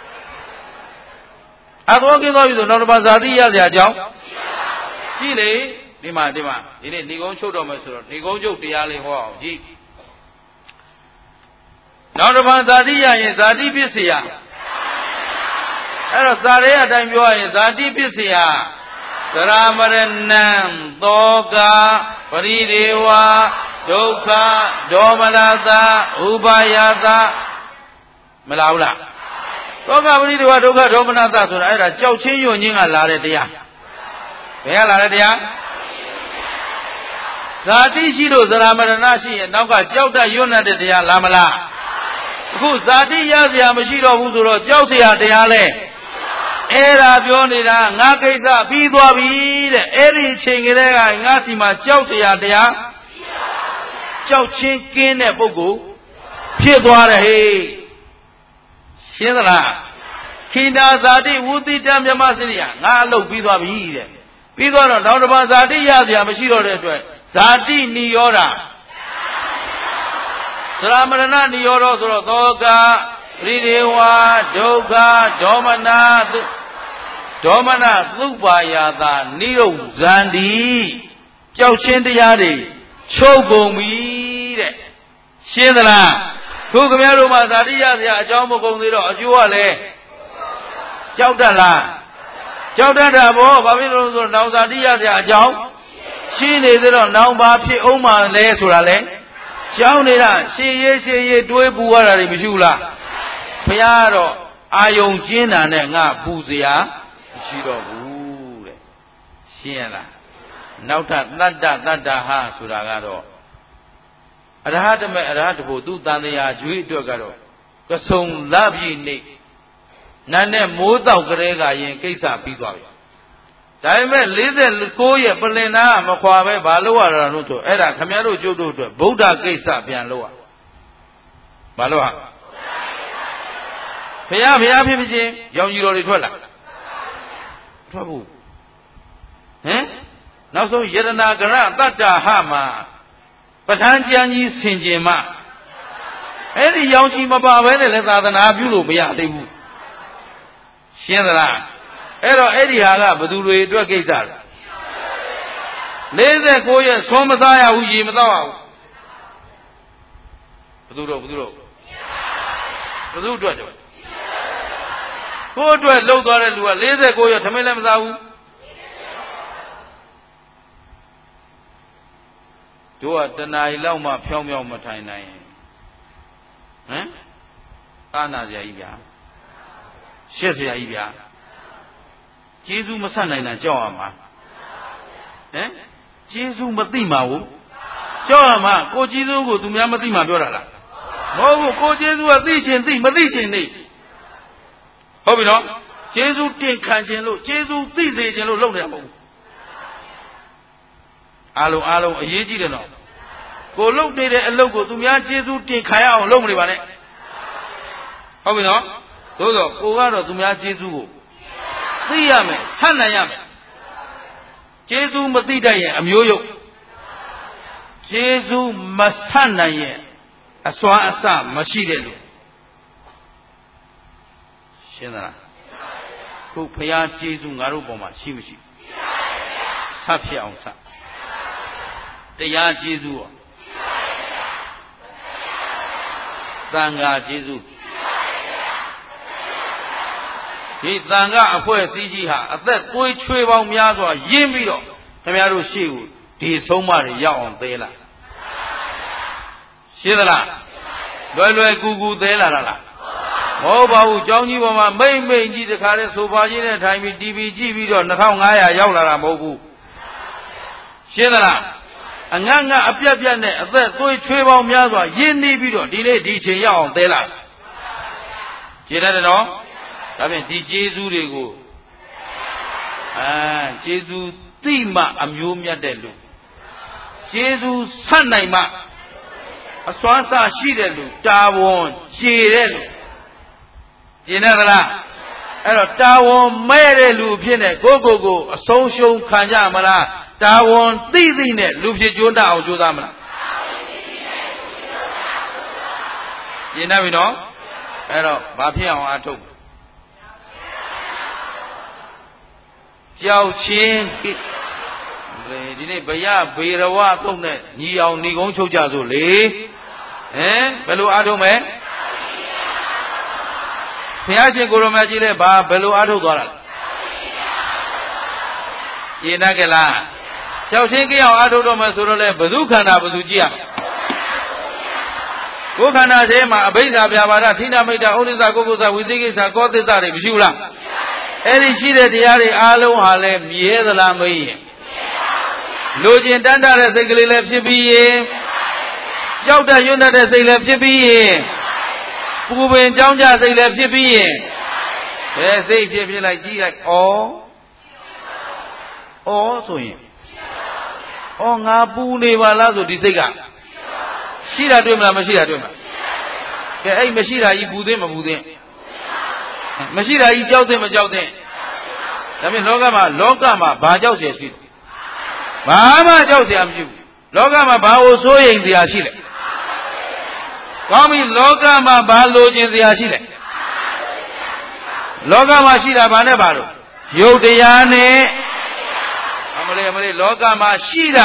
။အာသဝကင်းသွားပြီဆိုနောက်တစ်ပန်ဇာတိရစရာအကြောင်းရှိလေဒီမှာဒီမှာဒီနေ့ဏီကုန်းချုပ်တော်မယ်ဆိုတော့ဏီကုန်းချုပ်တရားလေးဟောအောင်ကြည့်။နောက်တစ်ပန်ဇာတိရရင်ဇာတိဖြစ်เสียအဲ့တော့ဇာရေအတိုင်းပြောရရင်ဇာတိဖြစ်เสียသရမရဏံသောကပရိဒေဝဒုက္ခဒေါမနတာဥပါယတာမလားဘူးလားသောကပရိဒေဝဒုက္ခဒေါမနတာဆိုတာအဲ့ဒါကြောက်ချင်းယွညင်းကလာတဲ့တရားဘယ်ကလာတဲ့တရားဇာတိရှိလို့သရမရဏရှိရင်နောက်ကကြောက်တတ်ယွတ်တဲ့တရားလာမလားအခုဇာတိရစရာမရှိတော့ဘူးဆိုတော့ကြောက်เสียတရားလဲအဲ့ဒါပြောနေတာငါကိစ္စပြီးသွားပြီတဲ့အဲ့ဒီအချိန်ကလေးကငါစီမှာကြောက်တရားတရားကြောက်ချင်းကင်းတဲ့ပုဂ္ဂိုလ်ဖြစ်သွားတယ်ဟေးရှင်းသလားခိန္ဒာဇာတိဝုတိတမြမစရိယငါအလုပ်ပြီးသွားပြီတဲ့ပြီးသွားတော့နောက်တစ်ပါးဇာတိရစရာမရှိတော့တဲ့အတွက်ဇာတိနိရောဓသရမရဏနိရောဓဆိုတော့သောကပရိဒေဝဒုက္ခဒေါမနဒေါမနသုပါယတာနိရုဇန္တိကြောက်ချင်းတရားတွေချုပ်ကုန်ပြီတဲ့ရှင်းသလားခုခင်ဗျားတို့မှာဇာတိရစရာအကြောင်းမကုန်သေးတော့အကျိုးကလည်းကြောက်တတ်လားကြောက်တတ်တာဘောဘာဖြစ်လို့ဆိုတော့နောင်ဇာတိရစရာအကြောင်းရှိနေသေးတော့နောင်ဘာဖြစ်အောင်မှလဲဆိုတာလဲကြောက်နေတာရှည်ရေးရှည်ရေးတွေးပူရတာတွေမရှိဘူးလားဘုရားတော့အာယုံကျင်းတာနဲ့ငါပူစရာမရှိတော့ဘူးတဲ့ရှင်းရလားနောက်ထပ်တတ္တတတ္တဟဆိုတာကတော့အရဟတမေအရဟတဖို့သူတန်တရားကျွေးအတွက်ကတော့ကဆုံလပြည့်နေနတ်နဲ့မိုးတောက်ကလေးကရင်ကိစ္စပြီးသွားပြီဒါပေမဲ့၄၉ရဲ့ပလင်နာမခွာပဲဘာလို့ရတာလို့ဆိုအဲ့ဒါခမည်းတော်ကျုပ်တို့အတွက်ဗုဒ္ဓကိစ္စပြန်လို့ရဘာလို့ဟာဘုရားဘုရားဖြစ်ဖြစ်ချင်းရောင်ကြီးတော်တွေထွက်လာထွက်ဘူးဟမ်နောက်ဆုံးယတနာကရတတ္တဟမှာပဋ္ဌာန်းကျမ်းကြီးဆင်ကျင်မှအဲ့ဒီရောင်ကြီးမပါဘဲနဲ့လည်းသာသနာပြုလို့မရသေးဘူးရှင်းသလားအဲ့တော့အဲ့ဒီဟာကဘသူတွေအတွက်ကိစ္စလဲ၄၉ရက်သုံးမသားရဘူးရေမတော့ဘူးဘသူတို့ဘသူတို့ဘသူအတွက်တော့ကိုယ်အတွက်လှုပ်သွားတဲ့လူက၄၉ရက်ထမင်းလည်းမစားဘူးတို့ကတဏှာကြီးလောက်မှဖြောင်းဖြောင်းမထိုင်နိုင်ဟမ်အာနာစရာကြီးဗျာရှက်စရာကြီးဗျာကျေးဇူးမဆက်နိုင်တာကြောက်ရမှာဟမ်ကျေးဇူးမသိမှာဘူးကြောက်ရမှာကိုကျေးဇူးကိုသူများမသိမှာပြောတာလားမဟုတ်ဘူးကိုကျေးဇူးကသိချင်းသိမသိချင်းသိဟုတ်ပြီနော်ကျေးဇူးတင်ခံခြင်းလို့ကျေးဇူးသိစေခြင်းလို့လုပ်နေတာမဟုတ်ဘူးအားလုံးအားလုံးအရေးကြီးတယ်နော်ကိုလုပ်နေတဲ့အလုပ်ကိုသူများကျေးဇူးတင်ခံရအောင်လုပ်မနေပါနဲ့ဟုတ်ပြီနော်သို့တော့ကိုကတော့သူများကျေးဇူးကိုသိရမယ်ဆက်နိုင်ရမယ်ကျေးဇူးမသိတတ်ရင်အမျိုးယုတ်ကျေးဇူးမဆက်နိုင်ရင်အစွမ်းအစမရှိတဲ့လူရှင်းသလားခုဖရာကျေးဇူးငါတို့ပေါ်မှာရှိမရှိဆက်ဖြစ်အောင်ဆက်တရားကျေးဇူးရောသံဃာကျေးဇူးဒီသံဃာအဖွဲ့အစည်းကြီးဟာအသက်သွေးချွေးပေါင်းများစွာရင်းပြီးတော့ခင်ဗျားတို့ရှေ့ကိုဒီဆုံးမတွေရောက်အောင်သေးလားရှင်းသလားလွယ်လွယ်ကူကူသေးလာတာလားမဟုတ်ပါဘူးကျောင်းကြီးပေါ်မှာမိမ့်မိမ့်ကြီးတခါတည်းဆိုပါချင်းနဲ့ထိုင်ပြီးတီဗီကြည့်ပြီးတော့နှစ်ထောင်ငါးရာရောက်လာတာမဟုတ်ဘူးရှင်းသလားအငတ်ငတ်အပြက်ပြက်နဲ့အသက်သွေးချွေးပေါင်းများစွာရင်းနှီးပြီးတော့ဒီနေ့ဒီအချိန်ရောက်အောင်သေးလားရှင်းတယ်နော်ဒါဖြင့်ဒီကျေးဇူးတွေကိုအာကျေးဇူးသိမှအမျိုးမြတ်တဲ့လူကျေးဇူးဆက်နိုင်မှအစွမ်းစားရှိတဲ့လူတာဝန်ခြေတဲ့လူကျင်တယ်သလားအဲ့တော့တာဝန်မဲ့တဲ့လူဖြစ်နေကိုကိုကိုအဆုံးရှုံးခံကြမလားတာဝန်သိသိနဲ့လူဖြစ်ကြိုးတအောင်ကြိုးစားမလားကျင်တယ်ပြီနော်အဲ့တော့ဘာဖြစ်အောင်အားထုတ်ကြောက်ချင်းဒီနေ့ဘယဘေရဝသုံးတဲ့ညီအောင်ညီကုန်းချုပ်ကြစို့လေဟမ်ဘယ်လိုအားထုတ်မယ်ဘုရားရှင်ကိုရမကြီးလည်းဘာဘယ်လိုအားထုတ်သွားတာလဲရှင်းတတ်ကြလားကြောက်ချင်းကြအောင်အားထုတ်တော့မယ်ဆိုတော့လေဘု து ခန္ဓာဘု து ကြည့်ရမယ်ကိုယ်ခန္ဓာထဲမှာအဘိဓါပြပါဒထိနာမိတ်တာဥဒိစ္စကိုကုသဝိသိကိစ္စကောသစ္စာတွေမရှိဘူးလားအဲ့ဒီရှိတဲ့တရားတွေအားလုံးဟာလဲမြဲသလားမင်းရင်လိုချင်တန်းတဲ့စိတ်ကလေးလည်းဖြစ်ပြီးရင်ကြောက်တဲ့ရွံ့တဲ့စိတ်လည်းဖြစ်ပြီးရင်ပူပင်ကြောင်းကြစိတ်လည်းဖြစ်ပြီးရင်ဘယ်စိတ်ဖြစ်ဖြစ်လိုက်ကြည့်လိုက်ဩဩဆိုရင်ဩငါပူနေပါလားဆိုဒီစိတ်ကရှိတာတွေ့မလားမရှိတာတွေ့မလားကဲအဲ့မရှိတာကြီးပူသိမပူသိမရှိတာကြီးကြောက်သိမကြောက်သိဒါဖြင့်လောကမှာလောကမှာဘာကြောက်เสียရှိလဲဘာမှကြောက်เสียမရှိဘူးလောကမှာဘာကိုစိုးရိမ်เสียရှိလဲကောင်းပြီလောကမှာဘာလိုချင်เสียရှိလဲလောကမှာရှိတာဘာနဲ့ပါလို့ယုတ်တရားနဲ့အမလေးအမလေးလောကမှာရှိတာ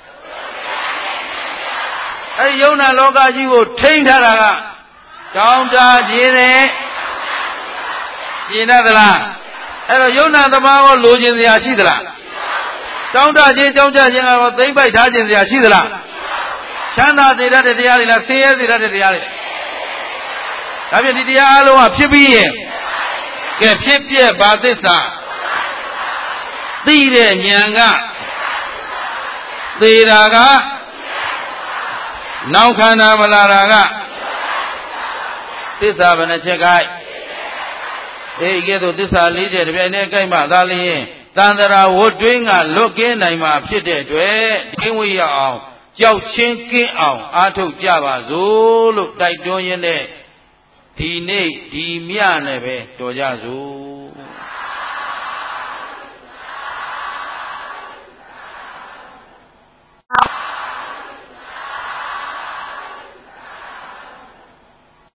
အဲ့ဒီယုံနာလောကကြီးကိုထိန်းထားတာကတောင်းတခြင်းနဲ့ရှင်းတတ်သလားအဲ့တော့ယုံနာသမားကိုလိုချင်စရာရှိသလားတောင်းတခြင်းကြောင်းကြခြင်းကတော့သိမ့်ပိုက်ထားခြင်းစရာရှိသလားချမ်းသာစေတတ်တဲ့တရားတွေလားဆင်းရဲစေတတ်တဲ့တရားတွေဒါဖြင့်ဒီတရားအလုံးကဖြစ်ပြီးရင်ကဲဖြစ်ပြက်ဘာသစ္စာသိတဲ့ဉာဏ်ကသေတာကနောက်ခန္ဓာမလာတာကသစ္စာဘယ်နှချက်ကိုက်အေးကဲ့သို့သစ္စာလေးချက်တပြိုင်တည်းကိုက်မှသာလျင်တန်တရာဝတ်တွင်းကလွတ်ကင်းနိုင်မှာဖြစ်တဲ့အတွက်ဒင်းဝိရအောင်ကြောက်ချင်းကင်းအောင်အားထုတ်ကြပါစို့လို့တိုက်တွန်းရင်းနဲ့ဒီနေ့ဒီမြနဲ့ပဲတော်ကြစို့